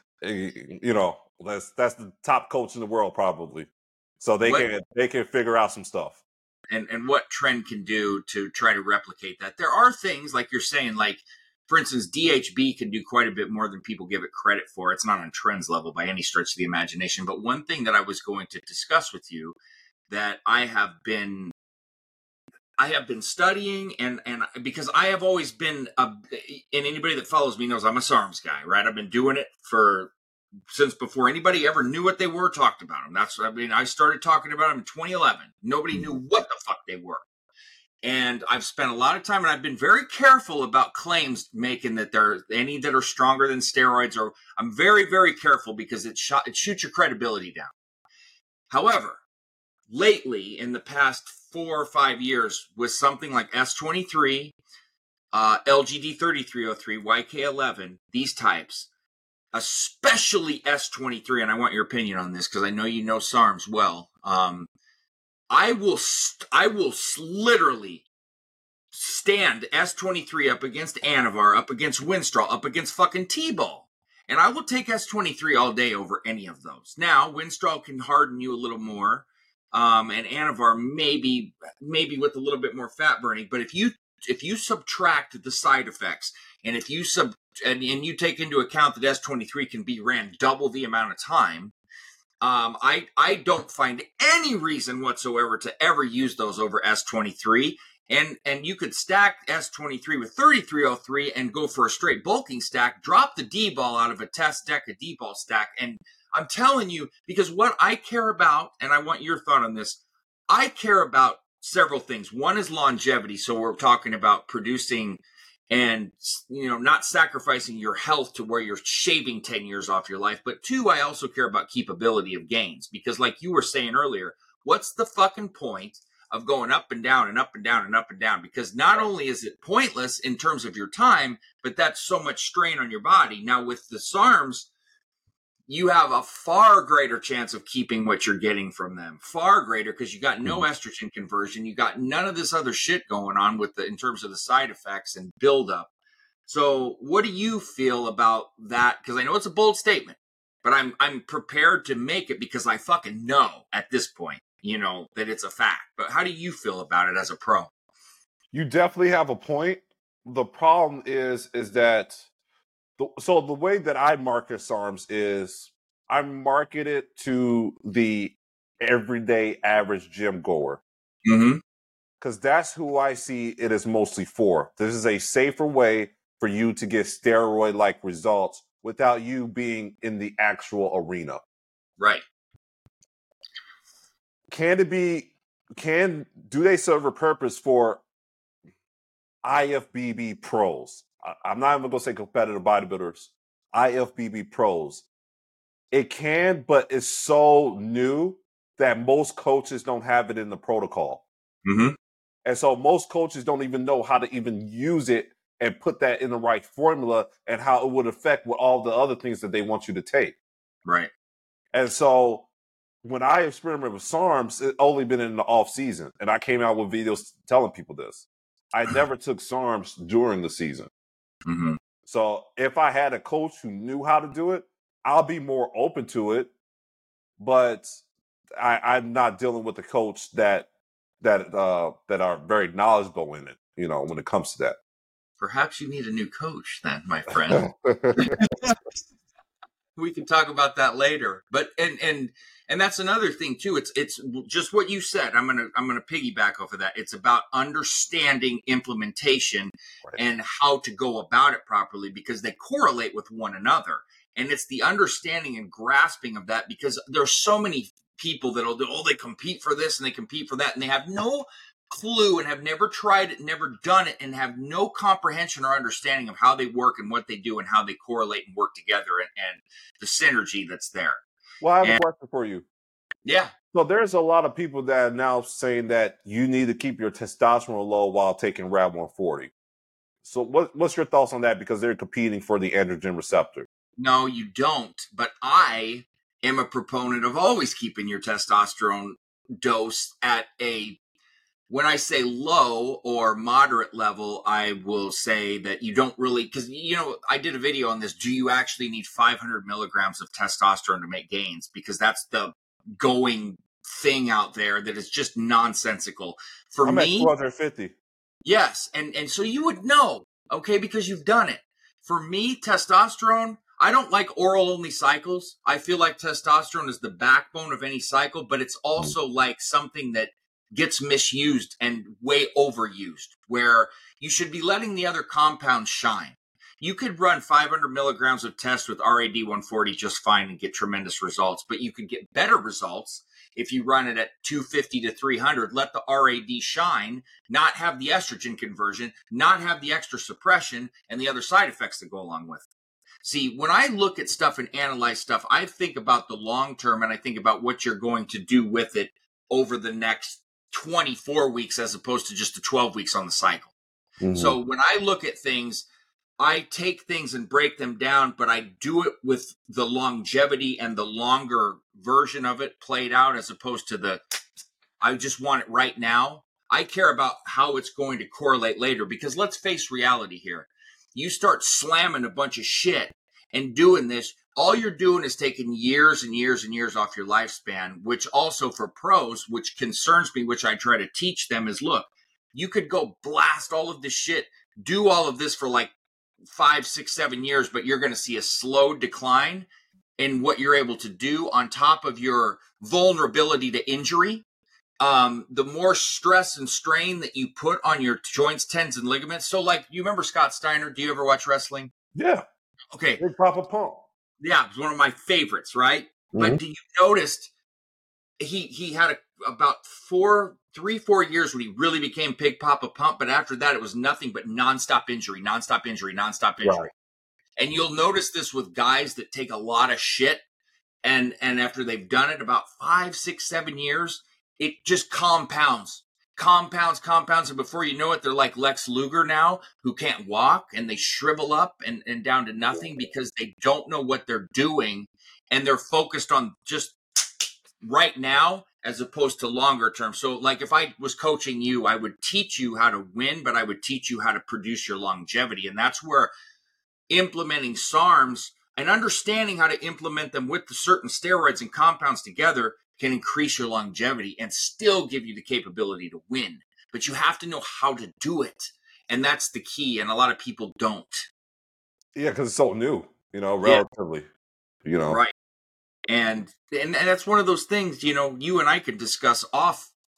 that's the top coach in the world probably. So What they can figure out some stuff. and what Trend can do to try to replicate that. There are things like you're saying, like for instance, DHB can do quite a bit more than people give it credit for. It's not on Trend's level by any stretch of the imagination. But one thing that I was going to discuss with you that I have been studying and because I have always been and anybody that follows me knows I'm a SARMs guy, right? I've been doing it since before anybody ever knew what they were, talked about them. I started talking about them in 2011. Nobody knew what the fuck they were. And I've spent a lot of time and I've been very careful about claims making that there are any that are stronger than steroids, or I'm very, very careful because it shoots your credibility down. However, lately in the past 4 or 5 years with something like S23, LGD 3303, YK11, these types, especially S23, and I want your opinion on this because I know you know SARMs well. I will literally stand S23 up against Anavar, up against Winstrol, up against fucking T-Ball. And I will take S23 all day over any of those. Now, Winstrol can harden you a little more. And Anavar maybe with a little bit more fat burning. But if you subtract the side effects and if you and you take into account that S23 can be ran double the amount of time, I don't find any reason whatsoever to ever use those over S23. And you could stack S23 with 3303 and go for a straight bulking stack, drop the D-ball out of a test deck, a D-ball stack. And I'm telling you, because what I care about, and I want your thought on this, I care about several things. One is longevity. So we're talking about producing and, not sacrificing your health to where you're shaving 10 years off your life. But two, I also care about keepability of gains, because like you were saying earlier, what's the fucking point of going up and down and up and down and up and down? Because not only is it pointless in terms of your time, but that's so much strain on your body. Now with the SARMs, you have a far greater chance of keeping what you're getting from them. Far greater, because you got no estrogen conversion. You got none of this other shit going on in terms of the side effects and buildup. So what do you feel about that? Because I know it's a bold statement, but I'm prepared to make it because I fucking know at this point, that it's a fact. But how do you feel about it as a pro? You definitely have a point. The problem is that so the way that I market SARMs is I market it to the everyday average gym goer. Mm-hmm. because that's who I see it is mostly for. This is a safer way for you to get steroid-like results without you being in the actual arena. Right. Do they serve a purpose for IFBB pros? I'm not even going to say competitive bodybuilders. IFBB pros. It can, but it's so new that most coaches don't have it in the protocol. Mm-hmm. And so most coaches don't even know how to even use it and put that in the right formula and how it would affect with all the other things that they want you to take. Right. And so when I experimented with SARMs, it only been in the off season. And I came out with videos telling people this. I never took SARMs during the season. Mm-hmm. So if I had a coach who knew how to do it, I'll be more open to it. But I'm not dealing with a coach that are very knowledgeable in it, when it comes to that. Perhaps you need a new coach then, my friend. We can talk about that later. But and that's another thing too. It's just what you said. I'm gonna piggyback off of that. It's about understanding implementation and how to go about it properly, because they correlate with one another. And it's the understanding and grasping of that, because there's so many people that'll do, they compete for this and they compete for that, and they have no clue and have never tried it, never done it, and have no comprehension or understanding of how they work and what they do and how they correlate and work together and the synergy that's there. Well, I have a question for you. Yeah. So there's a lot of people that are now saying that you need to keep your testosterone low while taking Rad 140. So what's your thoughts on that? Because they're competing for the androgen receptor. No, you don't. But I am a proponent of always keeping your testosterone dose at when I say low or moderate level, I will say that you don't really, because, I did a video on this. Do you actually need 500 milligrams of testosterone to make gains? Because that's the going thing out there that is just nonsensical. I'm at 250. Yes. And so you would know, okay, because you've done it. For me, testosterone, I don't like oral only cycles. I feel like testosterone is the backbone of any cycle, but it's also like something that gets misused and way overused, where you should be letting the other compounds shine. You could run 500 milligrams of test with RAD 140 just fine and get tremendous results, but you could get better results if you run it at 250 to 300, let the RAD shine, not have the estrogen conversion, not have the extra suppression and the other side effects that go along with it. See, when I look at stuff and analyze stuff, I think about the long term, and I think about what you're going to do with it over the next 24 weeks as opposed to just the 12 weeks on the cycle. Mm-hmm. So when I look at things, I take things and break them down, but I do it with the longevity and the longer version of it played out, as opposed to I just want it right now. I care about how it's going to correlate later, because let's face reality here. You start slamming a bunch of shit and doing this, all you're doing is taking years and years and years off your lifespan, which also for pros, which concerns me, which I try to teach them, is look, you could go blast all of this shit, do all of this for like 5, 6, 7 years, but you're going to see a slow decline in what you're able to do on top of your vulnerability to injury. The more stress and strain that you put on your joints, tendons, and ligaments. So like, you remember Scott Steiner? Do you ever watch wrestling? Yeah. Okay. Big Papa Pump. Yeah, it was one of my favorites, right? Mm-hmm. But do you notice he had about 4 years when he really became Big Papa Pump, but after that it was nothing but nonstop injury. Right. And you'll notice this with guys that take a lot of shit, and after they've done it about 5, 6, 7 years, it just compounds, and before you know it, they're like Lex Luger now, who can't walk, and they shrivel up and down to nothing because they don't know what they're doing, and they're focused on just right now as opposed to longer term. So like, if I was coaching you, I would teach you how to win, but I would teach you how to produce your longevity. And that's where implementing SARMs and understanding how to implement them with the certain steroids and compounds together can increase your longevity and still give you the capability to win. But you have to know how to do it. And that's the key. And a lot of people don't. Yeah, because it's so new, relatively, Right. And that's one of those things, you and I could discuss off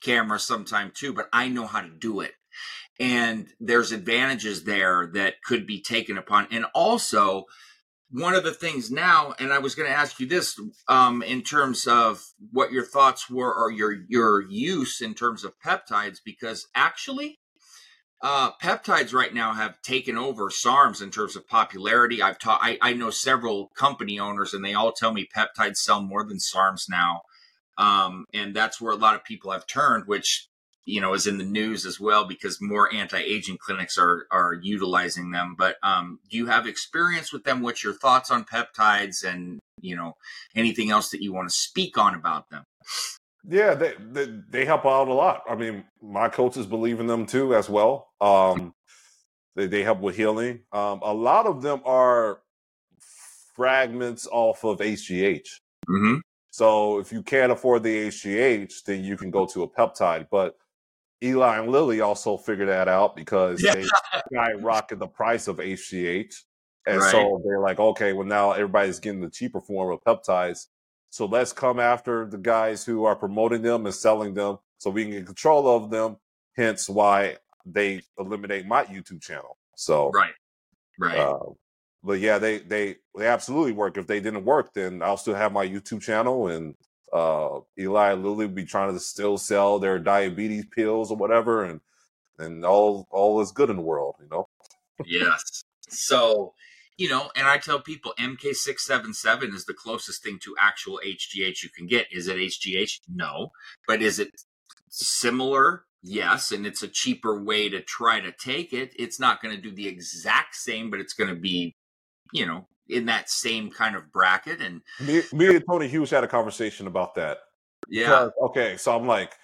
camera sometime too, but I know how to do it. And there's advantages there that could be taken upon. And also, one of the things now, and I was going to ask you this in terms of what your thoughts were, or your use in terms of peptides, because actually peptides right now have taken over SARMs in terms of popularity. I know several company owners, and they all tell me peptides sell more than SARMs now. And that's where a lot of people have turned, which, is in the news as well, because more anti-aging clinics are utilizing them. But do you have experience with them? What's your thoughts on peptides, and, anything else that you want to speak on about them? Yeah, they help out a lot. I mean, my coaches believe in them too as well. They help with healing. A lot of them are fragments off of HGH. Mm-hmm. So if you can't afford the HGH, then you can go to a peptide. But Eli and Lilly also figured that out, because they skyrocketed the price of HGH. And so they're like, okay, well, now everybody's getting the cheaper form of peptides. So let's come after the guys who are promoting them and selling them, so we can get control of them. Hence why they eliminate my YouTube channel. So right. But yeah, they absolutely work. If they didn't work, then I'll still have my YouTube channel, and Eli and Lilly be trying to still sell their diabetes pills or whatever, and all is good in the world, Yes. So, and I tell people MK677 is the closest thing to actual HGH you can get. Is it HGH? No. But is it similar? Yes. And it's a cheaper way to try to take it. It's not going to do the exact same, but it's going to be, in that same kind of bracket. And me and Tony Hughes had a conversation about that. Yeah. Because, okay, so I'm like,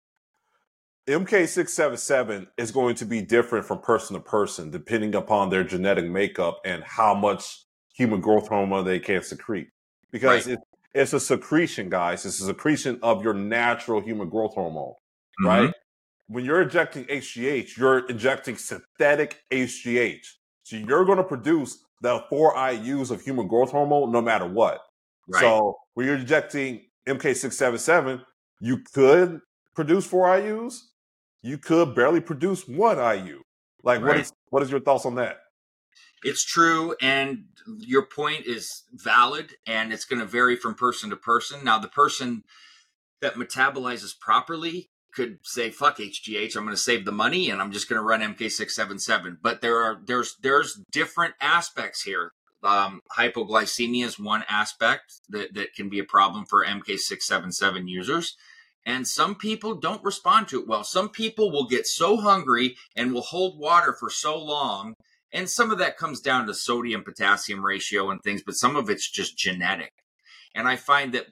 MK677 is going to be different from person to person, depending upon their genetic makeup and how much human growth hormone they can secrete. Because it's a secretion, guys. It's a secretion of your natural human growth hormone, right? When you're injecting HGH, you're injecting synthetic HGH. So you're going to produce the 4 IUs of human growth hormone no matter what. Right. So when you're injecting MK677, you could produce 4 IUs. You could barely produce 1 IU. Like, what is your thoughts on that? It's true, and your point is valid, and it's going to vary from person to person. Now, the person that metabolizes properly could say, fuck HGH, I'm going to save the money, and I'm just going to run MK677. But there's different aspects here. Hypoglycemia is one aspect that can be a problem for MK677 users. And some people don't respond to it well. Some people will get so hungry and will hold water for so long. And some of that comes down to sodium potassium ratio and things, but some of it's just genetic. And I find that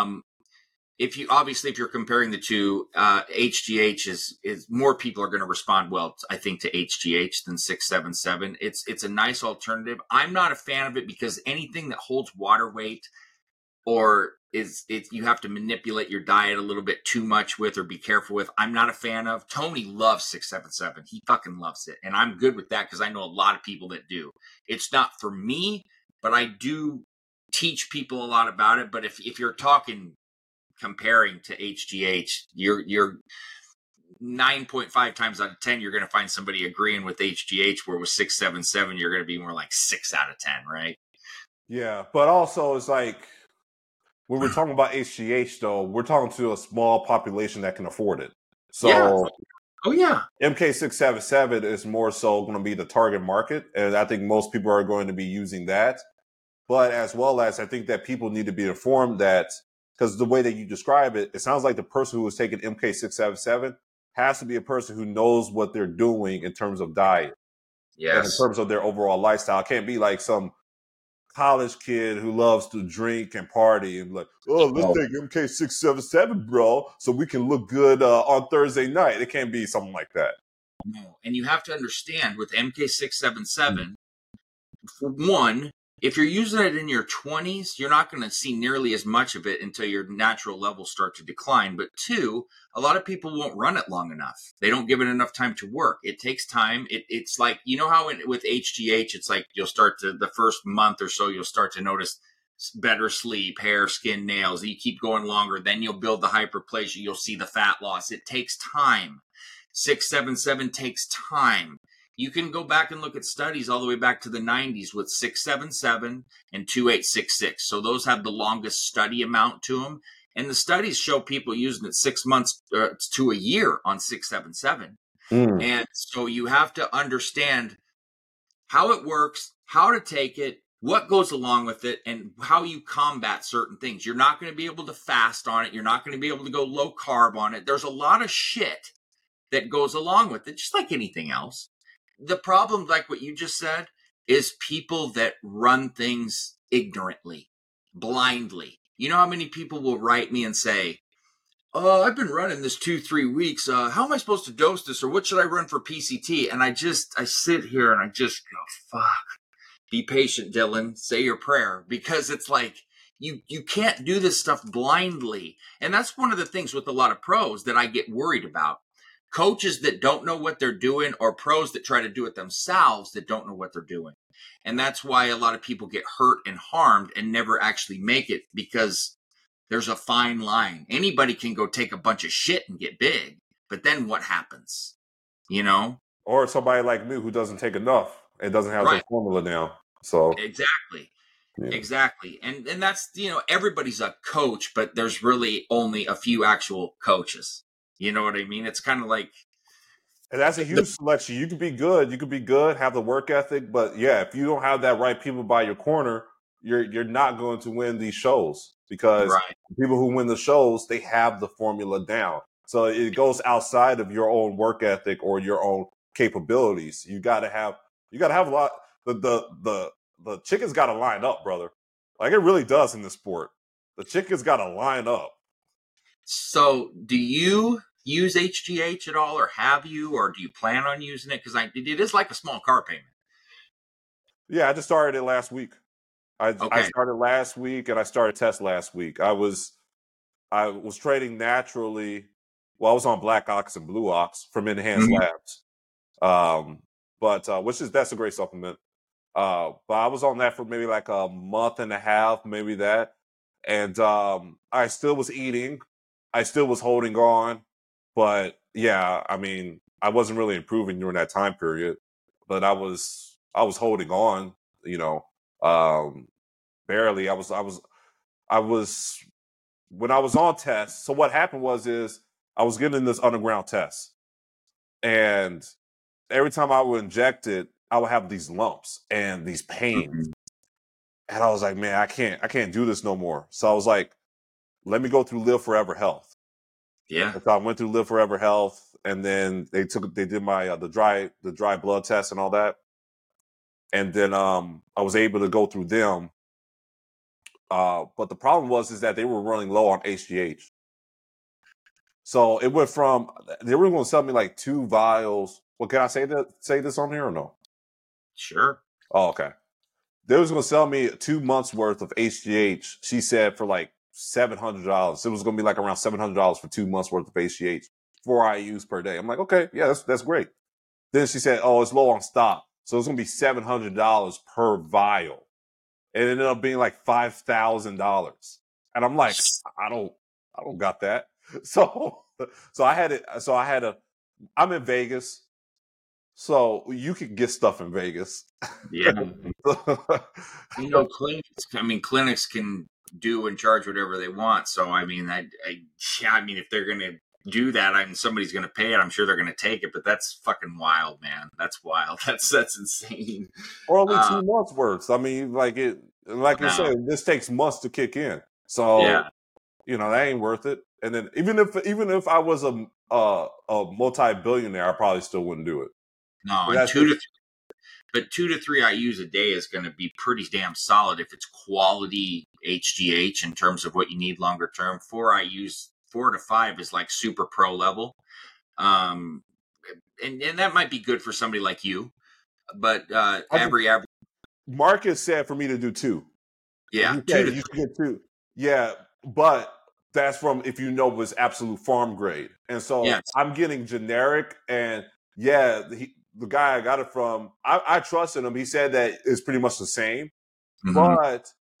if you're comparing the two, HGH is more people are going to respond well, I think, to HGH than 677. It's a nice alternative. I'm not a fan of it because anything that holds water weight, or you have to manipulate your diet a little bit too much with, or be careful with, I'm not a fan of. Tony loves 677. He fucking loves it. And I'm good with that because I know a lot of people that do. It's not for me, but I do teach people a lot about it. But if you're talking comparing to HGH, you're 9.5 times out of 10, you're going to find somebody agreeing with HGH, where with 677, you're going to be more like 6 out of 10, right? Yeah, but also it's like, when we're talking about HGH, though, we're talking to a small population that can afford it. So, MK677 is more so going to be the target market, and I think most people are going to be using that. But as well as, I think that people need to be informed that, because the way that you describe it, it sounds like the person who is taking MK677 has to be a person who knows what they're doing in terms of diet. Yes. And in terms of their overall lifestyle. It can't be like some college kid who loves to drink and party and like, let's take MK677, bro, so we can look good on Thursday night. It can't be something like that. No, and you have to understand with MK677, for one, if you're using it in your 20s, you're not going to see nearly as much of it until your natural levels start to decline. But two, a lot of people won't run it long enough. They don't give it enough time to work. It takes time. It's like, how with HGH, it's like you'll start to, the first month or so, you'll start to notice better sleep, hair, skin, nails. You keep going longer, then you'll build the hyperplasia. You'll see the fat loss. It takes time. 677 takes time. You can go back and look at studies all the way back to the 90s with 677 and 2866. So those have the longest study amount to them. And the studies show people using it 6 months to a year on 677. And so you have to understand how it works, how to take it, what goes along with it, and how you combat certain things. You're not going to be able to fast on it. You're not going to be able to go low carb on it. There's a lot of shit that goes along with it, just like anything else. The problem, like what you just said, is people that run things ignorantly, blindly. You know how many people will write me and say, "Oh, I've been running this 2-3 weeks. How am I supposed to dose this, or what should I run for PCT?" And I sit here and I just go, fuck. Be patient, Dylan. Say your prayer, because it's like you can't do this stuff blindly. And that's one of the things with a lot of pros that I get worried about. Coaches that don't know what they're doing, or pros that try to do it themselves that don't know what they're doing. And that's why a lot of people get hurt and harmed and never actually make it, because there's a fine line. Anybody can go take a bunch of shit and get big, but then what happens? You know? Or somebody like me who doesn't take enough and doesn't have the formula down. So exactly. And that's, everybody's a coach, but there's really only a few actual coaches. You know what I mean? It's kind of like, and that's a huge selection. You could be good, have the work ethic, but yeah, if you don't have that right people by your corner, you're not going to win these shows, because people who win the shows, they have the formula down. So it goes outside of your own work ethic or your own capabilities. You got to have a lot. The chicken's got to line up, brother. Like it really does in this sport. The chicken's got to line up. So do you use HGH at all, or have you, or do you plan on using it? Because it is like a small car payment. Yeah, I just started it last week. I started last week, and I started test last week. I was trading naturally. Well, I was on Black Ox and Blue Ox from Enhanced Labs, that's a great supplement. But I was on that for maybe like a month and a half, maybe that, and I still was eating. I still was holding on, but yeah, I mean, I wasn't really improving during that time period, but I was holding on, barely. I was when I was on test. So what happened is I was getting this underground test, and every time I would inject it, I would have these lumps and these pains, and I was like, man, I can't do this no more. So I was like, let me go through Live Forever Health. Yeah. So I went through Live Forever Health, and then they did my the dry blood test and all that, and then I was able to go through them. But the problem is that they were running low on HGH. So it went from, they were going to sell me like 2 vials. Well, can I say this on here or no? Sure. Oh, okay. They was going to sell me 2 months worth of HGH. She said for like $700. It was going to be like around $700 for 2 months worth of HGH, 4 IUs per day. I'm like, okay, yeah, that's great. Then she said, oh, it's low on stock, so it's going to be $700 per vial. It ended up being like $5,000, and I'm like, I don't got that. So I had it. So I'm in Vegas, so you could get stuff in Vegas. Yeah. Clinics can do and charge whatever they want. So I mean, if they're gonna do that, somebody's gonna pay it. I'm sure they're gonna take it. But that's fucking wild, man. That's wild. That's insane. Or only 2 months worth. I mean, like you said, this takes months to kick in. So that ain't worth it. And then even if I was a multi-billionaire, I probably still wouldn't do it. No, and 2 to 3 IUs a day is going to be pretty damn solid if it's quality HGH in terms of what you need longer term. 4 IUs, 4 to 5 is like super pro level. And that might be good for somebody like you, but average. Marcus said for me to do 2. Yeah, 2 to 3. You can get 2. Yeah, but that's from if was absolute farm grade. And so I'm getting generic, and the guy I got it from, I trusted him. He said that it's pretty much the same. Mm-hmm. But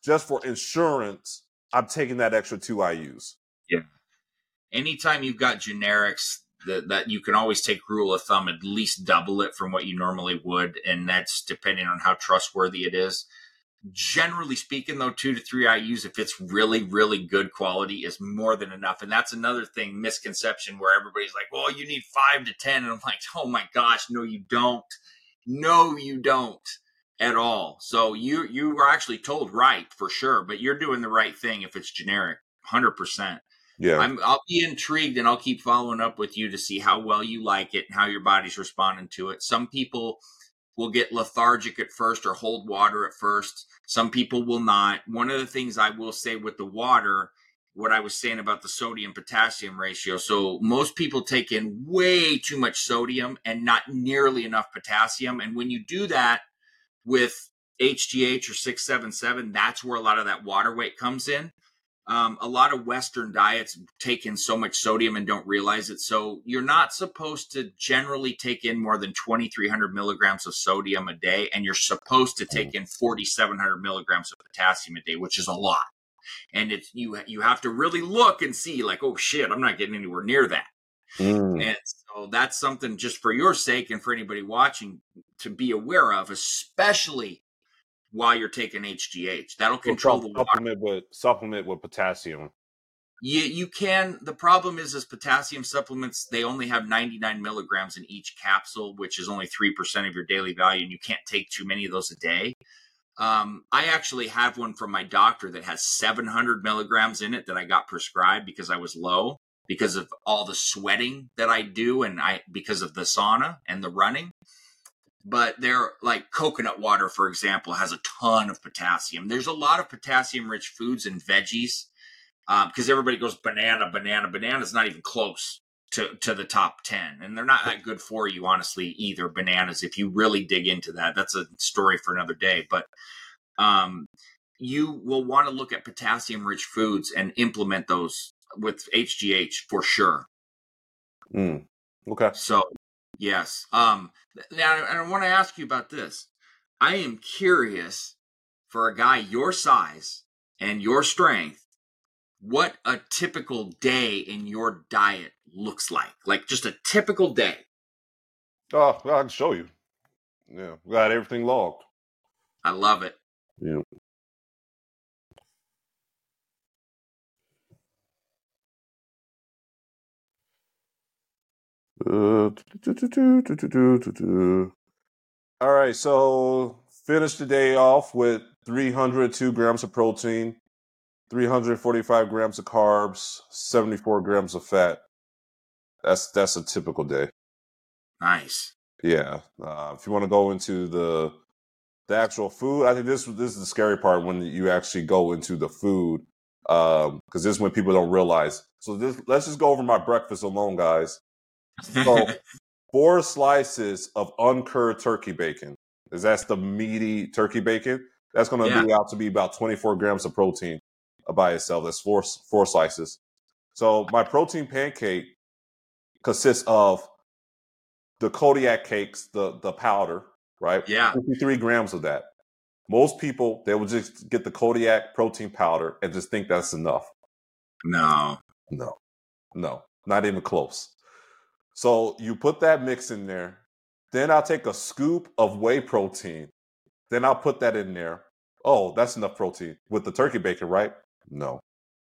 just for insurance, I'm taking that extra 2 IUs. Yeah. Anytime you've got generics, that you can always take rule of thumb, at least double it from what you normally would. And that's depending on how trustworthy it is. Generally speaking, though, 2 to 3 IUs, if it's really, really good quality, is more than enough. And that's another thing, misconception, where everybody's like, well, you need 5 to 10. And I'm like, oh my gosh, no, you don't. No, you don't at all. So you are actually told right for sure, but you're doing the right thing if it's generic, 100%. Yeah. I'll be intrigued, and I'll keep following up with you to see how well you like it and how your body's responding to it. Some people will get lethargic at first or hold water at first. Some people will not. One of the things I will say with the water, what I was saying about the sodium potassium ratio. So most people take in way too much sodium and not nearly enough potassium. And when you do that with HGH or 677, that's where a lot of that water weight comes in. A lot of Western diets take in so much sodium and don't realize it. So you're not supposed to generally take in more than 2,300 milligrams of sodium a day. And you're supposed to take in 4,700 milligrams of potassium a day, which is a lot. And it's you have to really look and see like, oh shit, I'm not getting anywhere near that. And so that's something just for your sake and for anybody watching to be aware of, especially while you're taking HGH. That'll control the water. Supplement with potassium. You can. The problem is potassium supplements, they only have 99 milligrams in each capsule, which is only 3% of your daily value, and you can't take too many of those a day. I actually have one from my doctor that has 700 milligrams in it that I got prescribed because I was low, because of all the sweating that I do, and because of the sauna and the running. But they're like coconut water, for example, has a ton of potassium. There's a lot of potassium-rich foods and veggies because everybody goes banana. Banana's not even close to the top 10. And they're not that good for you, honestly, either, bananas. If you really dig into that, that's a story for another day. But you will want to look at potassium-rich foods and implement those with HGH for sure. Okay. So, yes. Now, I want to ask you about this. I am curious, for a guy your size and your strength, what a typical day in your diet looks like just a typical day. Oh, well, I can show you. Yeah, we got everything logged. I love it. Yeah. All right, so finish the day off with 302 grams of protein, 345 grams of carbs, 74 grams of fat. That's a typical day. Nice. Yeah. If you want to go into the actual food, I think this is the scary part when you actually go into the food, because this is when people don't realize. So let's just go over my breakfast alone, guys. So 4 slices of uncured turkey bacon, because that's the meaty turkey bacon. That's going to be out to be about 24 grams of protein by itself. That's four slices. So my protein pancake consists of the Kodiak cakes, the powder, right? Yeah. 53 grams of that. Most people, they will just get the Kodiak protein powder and just think that's enough. No, not even close. So you put that mix in there. Then I'll take a scoop of whey protein. Then I'll put that in there. Oh, that's enough protein. With the turkey bacon, right? No.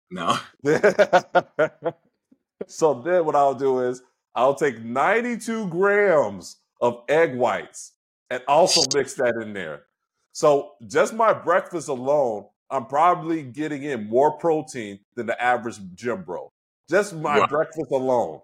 So then what I'll do is I'll take 92 grams of egg whites and also mix that in there. So just my breakfast alone, I'm probably getting in more protein than the average gym bro. Just my breakfast alone.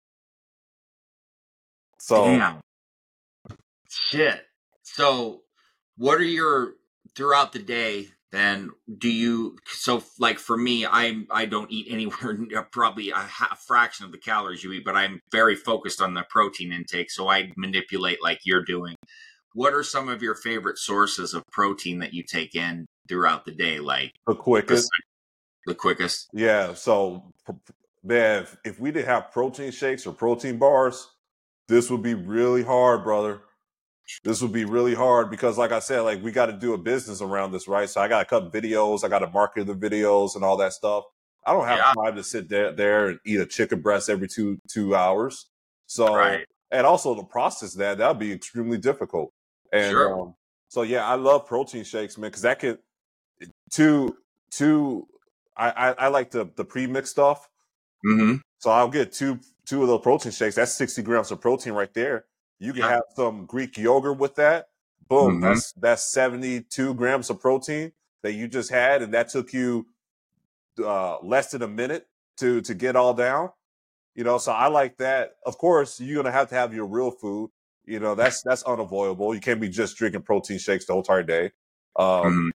So, damn. Shit. So what are your, throughout the day, then do you, so like for me, I don't eat anywhere near probably a fraction of the calories you eat, but I'm very focused on the protein intake. So I manipulate like you're doing. What are some of your favorite sources of protein that you take in throughout the day? Like the quickest. Yeah. So man, if we didn't have protein shakes or protein bars, this would be really hard, brother. this would be really hard because, like I said, like we got to do a business around this, right? So I got to cut videos, I got to market the videos and all that stuff. I don't have time to sit there and eat a chicken breast every two hours. So, and also to process that would be extremely difficult. And so, yeah, I love protein shakes, man, because that could I like the pre-mix stuff. Mm-hmm. So I'll get two of those protein shakes. That's 60 grams of protein right there. You can have some Greek yogurt with that. Boom. Mm-hmm. That's 72 grams of protein that you just had, and that took you less than a minute to get all down. You know, so I like that. Of course, you're gonna have to have your real food. You know, that's unavoidable. You can't be just drinking protein shakes the whole entire day. I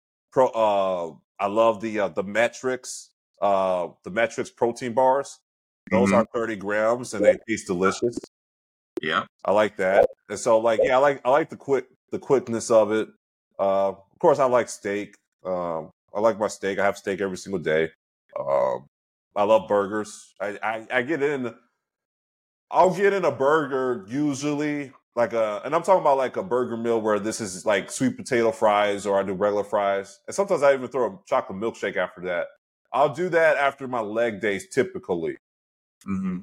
love the Metrics protein bars. Those are 30 grams and they taste delicious. Yeah, I like that. And so, like, yeah, I like the quickness of it. Of course, I like steak. I like my steak. I have steak every single day. I love burgers. I get in. I'll get in a burger usually and I'm talking about like a burger meal where this is like sweet potato fries or I do regular fries. And sometimes I even throw a chocolate milkshake after that. I'll do that after my leg days typically. Mm-hmm.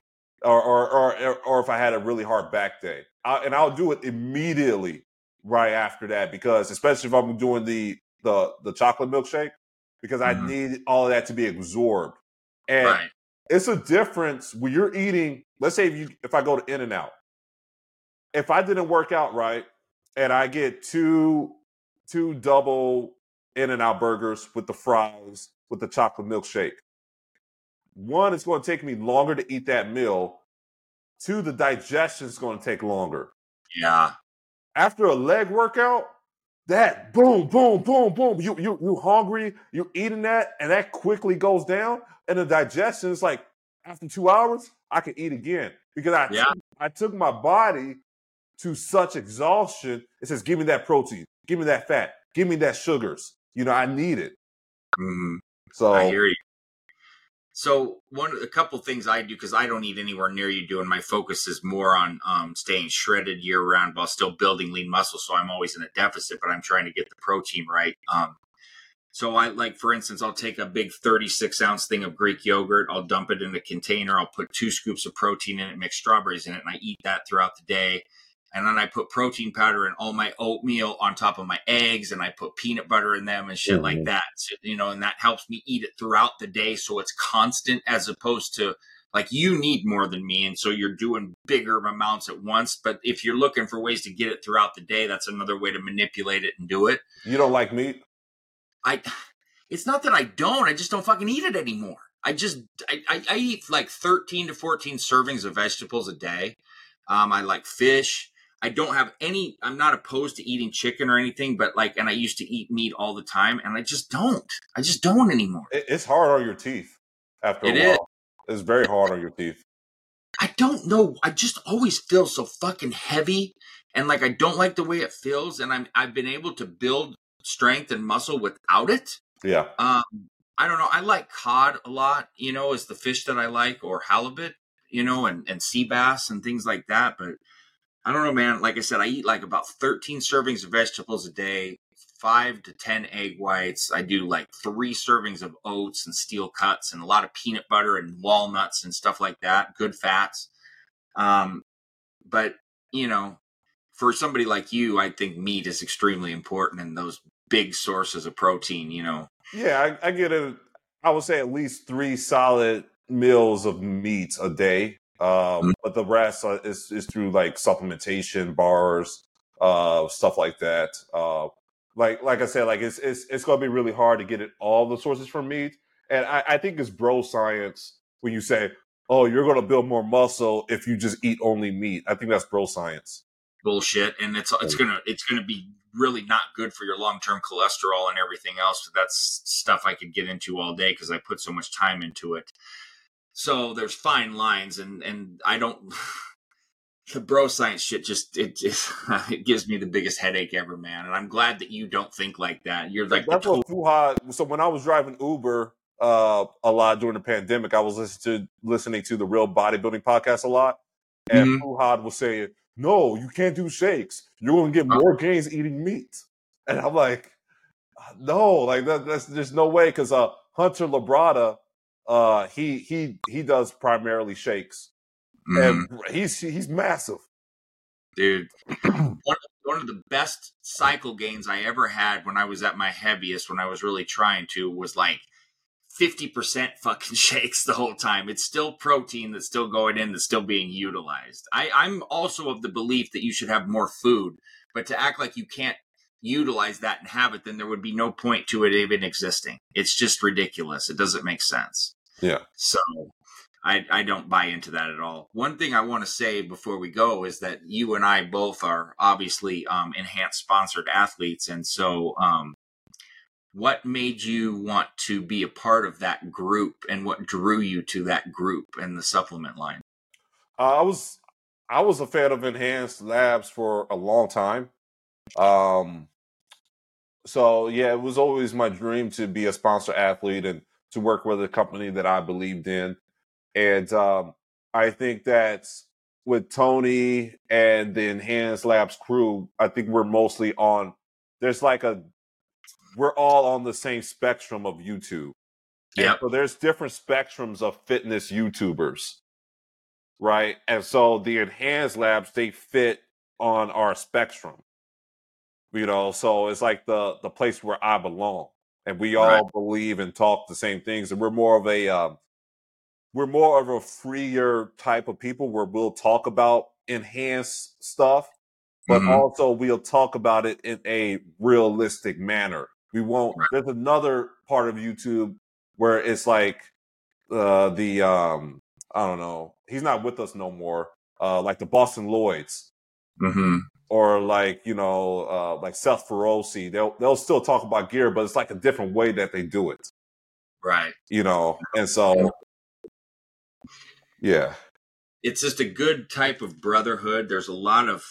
Or if I had a really hard back day. I'll do it immediately right after that because especially if I'm doing the chocolate milkshake because I need all of that to be absorbed. And it's a difference when you're eating, let's say if I go to In-N-Out. If I didn't work out right and I get two double In-N-Out burgers with the fries, with the chocolate milkshake, one, it's going to take me longer to eat that meal. Two, the digestion is going to take longer. Yeah. After a leg workout, that boom, boom, boom, boom. You hungry, you're eating that, and that quickly goes down. And the digestion is like, after 2 hours, I can eat again. Because I took my body to such exhaustion. It says, give me that protein, give me that fat, give me that sugars. You know, I need it. Mm-hmm. So I hear you. So a couple things I do, because I don't eat anywhere near you do, and my focus is more on staying shredded year round while still building lean muscle. So I'm always in a deficit, but I'm trying to get the protein right. So I like, for instance, I'll take a big 36-ounce thing of Greek yogurt. I'll dump it in a container. I'll put 2 scoops of protein in it, mix strawberries in it, and I eat that throughout the day. And then I put protein powder in all my oatmeal on top of my eggs, and I put peanut butter in them and shit like that. So, you know, and that helps me eat it throughout the day. So it's constant as opposed to like you need more than me. And so you're doing bigger amounts at once. But if you're looking for ways to get it throughout the day, that's another way to manipulate it and do it. You don't like meat? It's not that I don't. I just don't fucking eat it anymore. I eat like 13 to 14 servings of vegetables a day. I like fish. I don't have I'm not opposed to eating chicken or anything, but and I used to eat meat all the time and I just don't anymore. It's hard on your teeth after a while. It's very hard on your teeth. I don't know. I just always feel so fucking heavy and I don't like the way it feels. And I've been able to build strength and muscle without it. Yeah. I don't know. I like cod a lot, is the fish that I like, or halibut, and sea bass and things like that. But I don't know, man. Like I said, I eat about 13 servings of vegetables a day, 5 to 10 egg whites. I do 3 servings of oats and steel cuts and a lot of peanut butter and walnuts and stuff like that. Good fats. But, for somebody like you, I think meat is extremely important and those big sources of protein, Yeah, I get it. I would say at least 3 solid meals of meat a day. But the rest is through supplementation, bars, stuff like that. Like I said, it's going to be really hard to get it all the sources from meat. And I think it's bro science when you say, oh, you're going to build more muscle if you just eat only meat. I think that's bro science. Bullshit. And it's gonna be really not good for your long-term cholesterol and everything else. That's stuff I could get into all day because I put so much time into it. So there's fine lines, and I don't. The bro science shit it gives me the biggest headache ever, man. And I'm glad that you don't think like that. You're like that's what Fuhad. So when I was driving Uber a lot during the pandemic, I was listening to the Real Bodybuilding podcast a lot, and Fuhad was saying, no, you can't do shakes. You're going to get more gains eating meat. And I'm like, no, like that's there's no way, because Hunter Labrada, he does primarily shakes, and he's massive, dude. One of the best cycle gains I ever had when I was at my heaviest, when I was really trying to, was like 50% fucking shakes the whole time. It's still protein that's still going in, that's still being utilized. I'm also of the belief that you should have more food, but to act like you can't utilize that and have it, then there would be no point to it even existing. It's just ridiculous. It doesn't make sense. Yeah. So I don't buy into that at all. One thing I want to say before we go is that you and I both are obviously Enhanced sponsored athletes. And so what made you want to be a part of that group, and what drew you to that group and the supplement line? I was a fan of Enhanced Labs for a long time. So yeah, it was always my dream to be a sponsor athlete and to work with a company that I believed in. And I think that with Tony and the Enhanced Labs crew, I think we're mostly on, we're all on the same spectrum of YouTube. Yeah. So there's different spectrums of fitness YouTubers, right? And so the Enhanced Labs, they fit on our spectrum, so it's like the place where I belong, and we all believe and talk the same things. And we're more of a freer type of people, where we'll talk about enhanced stuff, but also we'll talk about it in a realistic manner. We won't. There's another part of YouTube where it's like I don't know. He's not with us no more. Like the Boston Lloyds, or like like Seth Feroce. They'll still talk about gear, but it's like a different way that they do it. Right. And so. Yeah. It's just a good type of brotherhood. There's a lot of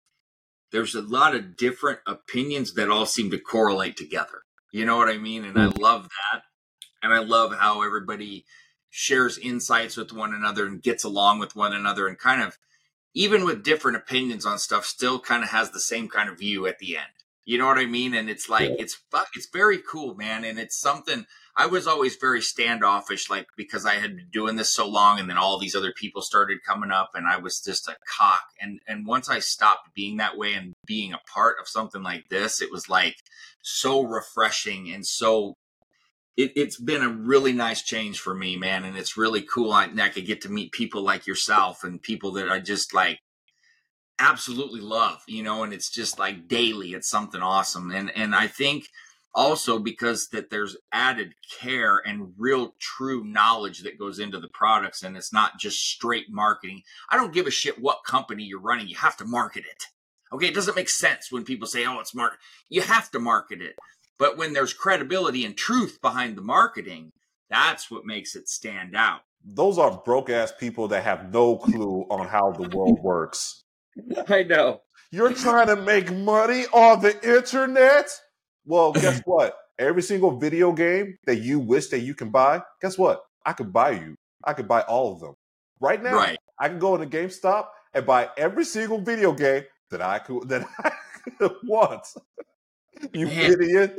different opinions that all seem to correlate together. You know what I mean? And I love that. And I love how everybody shares insights with one another and gets along with one another, and kind of, even with different opinions on stuff, still kind of has the same kind of view at the end. You know what I mean? And it's like, it's very cool, man. And it's something, I was always very standoffish, like, because I had been doing this so long, and then all these other people started coming up, and I was just a cock. And once I stopped being that way and being a part of something like this, it was like so refreshing, and so it's been a really nice change for me, man. And it's really cool. I could get to meet people like yourself, and people that I just like absolutely love, and it's just like daily, it's something awesome. And I think also because that there's added care and real true knowledge that goes into the products, and it's not just straight marketing. I don't give a shit what company you're running. You have to market it. Okay. It doesn't make sense when people say, oh, it's market. You have to market it. But when there's credibility and truth behind the marketing, that's what makes it stand out. Those are broke ass people that have no clue on how the world works. I know. You're trying to make money on the internet? Well, guess what? Every single video game that you wish that you can buy, guess what? I could buy you. I could buy all of them. Right now, I can go into GameStop and buy every single video game that I could want. You idiot.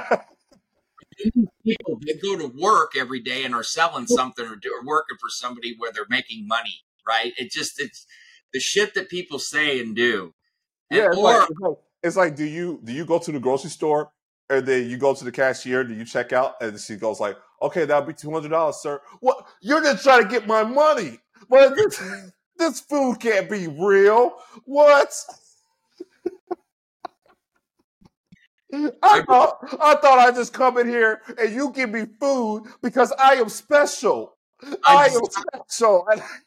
People, they go to work every day and are selling something, or working for somebody where they're making money, right? It's the shit that people say and do. And it's like, do you go to the grocery store, and then you go to the cashier, do you check out, and she goes like, okay, that'll be $200, sir. What? You're just trying to get my money. Well, this food can't be real. What? I thought I'd just come in here and you give me food because I am special. I am special.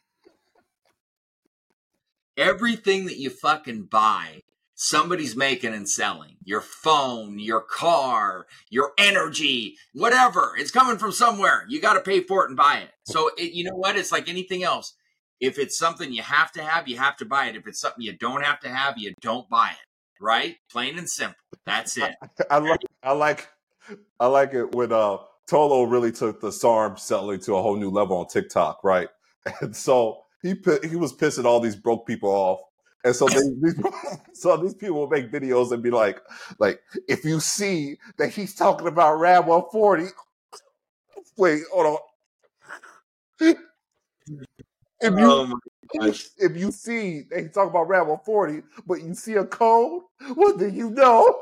Everything that you fucking buy, somebody's making and selling. Your phone, your car, your energy, whatever. It's coming from somewhere. You got to pay for it and buy it. So you know what? It's like anything else. If it's something you have to have, you have to buy it. If it's something you don't have to have, you don't buy it. Right? Plain and simple. That's it. I like it when Tolo really took the SARM selling to a whole new level on TikTok, right? And so he was pissing all these broke people off. And so these people will make videos and be like, if you see that he's talking about Rad 140, wait, hold on. If you Oh my gosh. if you see that he's talking about Rad 140, but you see a code, what do you know?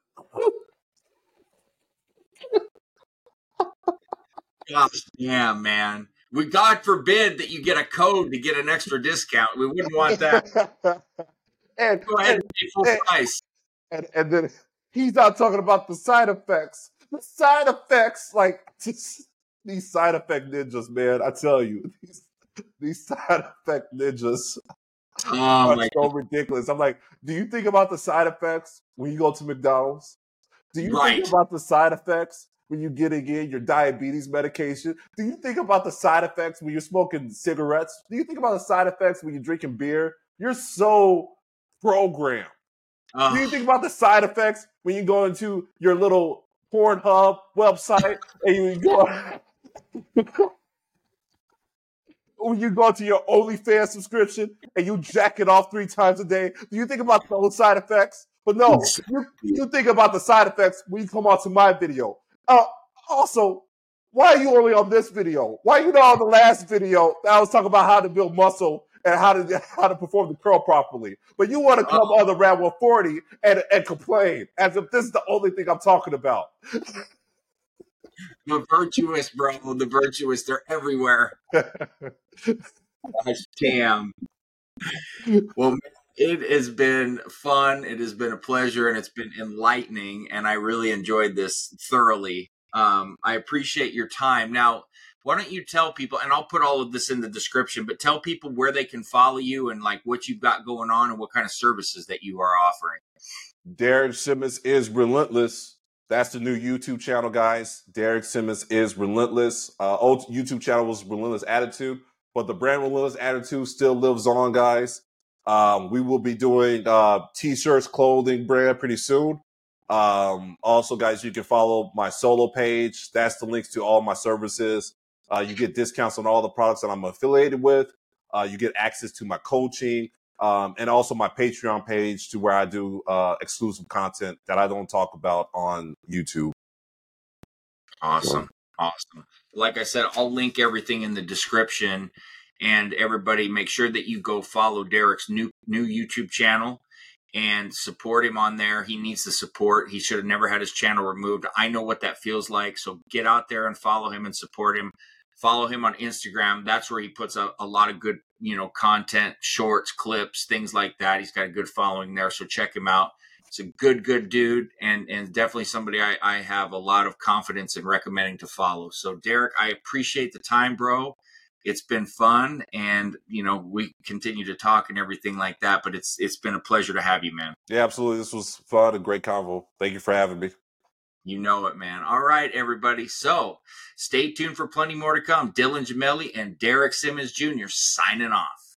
Gosh damn, man. God forbid that you get a code to get an extra discount. We wouldn't want that. and, Go ahead and pay full and, price. and then he's not talking about the side effects. The side effects, like these side effect ninjas, man. I tell you, these side effect ninjas Oh are my so ridiculous. I'm like, do you think about the side effects when you go to McDonald's? Do you think Right. about the side effects when you're getting in your diabetes medication? Do you think about the side effects when you're smoking cigarettes? Do you think about the side effects when you're drinking beer? You're so programmed. Do you think about the side effects when you go into your little Pornhub website and you go when you go to your OnlyFans subscription and you jack it off 3 times a day? Do you think about those side effects? But no, you think about the side effects when you come onto my video. Also, why are you only on this video? Why are you not on the last video that I was talking about how to build muscle and how to perform the curl properly? But you want to come on the Rad 140 and complain as if this is the only thing I'm talking about. The virtuous, bro. The virtuous. They're everywhere. Gosh damn. Well, it has been fun. It has been a pleasure, and it's been enlightening. And I really enjoyed this thoroughly. I appreciate your time. Now, why don't you tell people, and I'll put all of this in the description, but tell people where they can follow you and like what you've got going on and what kind of services that you are offering. Derek Simmons is Relentless. That's the new YouTube channel, guys. Derek Simmons is Relentless. Old YouTube channel was Relentless Attitude, but the brand Relentless Attitude still lives on, guys. We will be doing t-shirts, clothing brand pretty soon. Also, guys, you can follow my solo page. That's the links to all my services. You get discounts on all the products that I'm affiliated with. You get access to my coaching. And also my Patreon page to where I do exclusive content that I don't talk about on YouTube. Awesome. Awesome. Like I said, I'll link everything in the description, and everybody make sure that you go follow Derek's new YouTube channel and support him on there. He needs the support. He should have never had his channel removed. I know what that feels like. So get out there and follow him and support him. Follow him on Instagram. That's where he puts a lot of good, content, shorts, clips, things like that. He's got a good following there. So check him out. He's a good dude, and definitely somebody I have a lot of confidence in recommending to follow. So Derek, I appreciate the time, bro. It's been fun, and we continue to talk and everything like that, but it's been a pleasure to have you, man. Yeah, absolutely. This was fun, a great convo. Thank you for having me. You know it, man. All right, everybody. So stay tuned for plenty more to come. Dylan Gemelli and Derek Simmons Jr. signing off.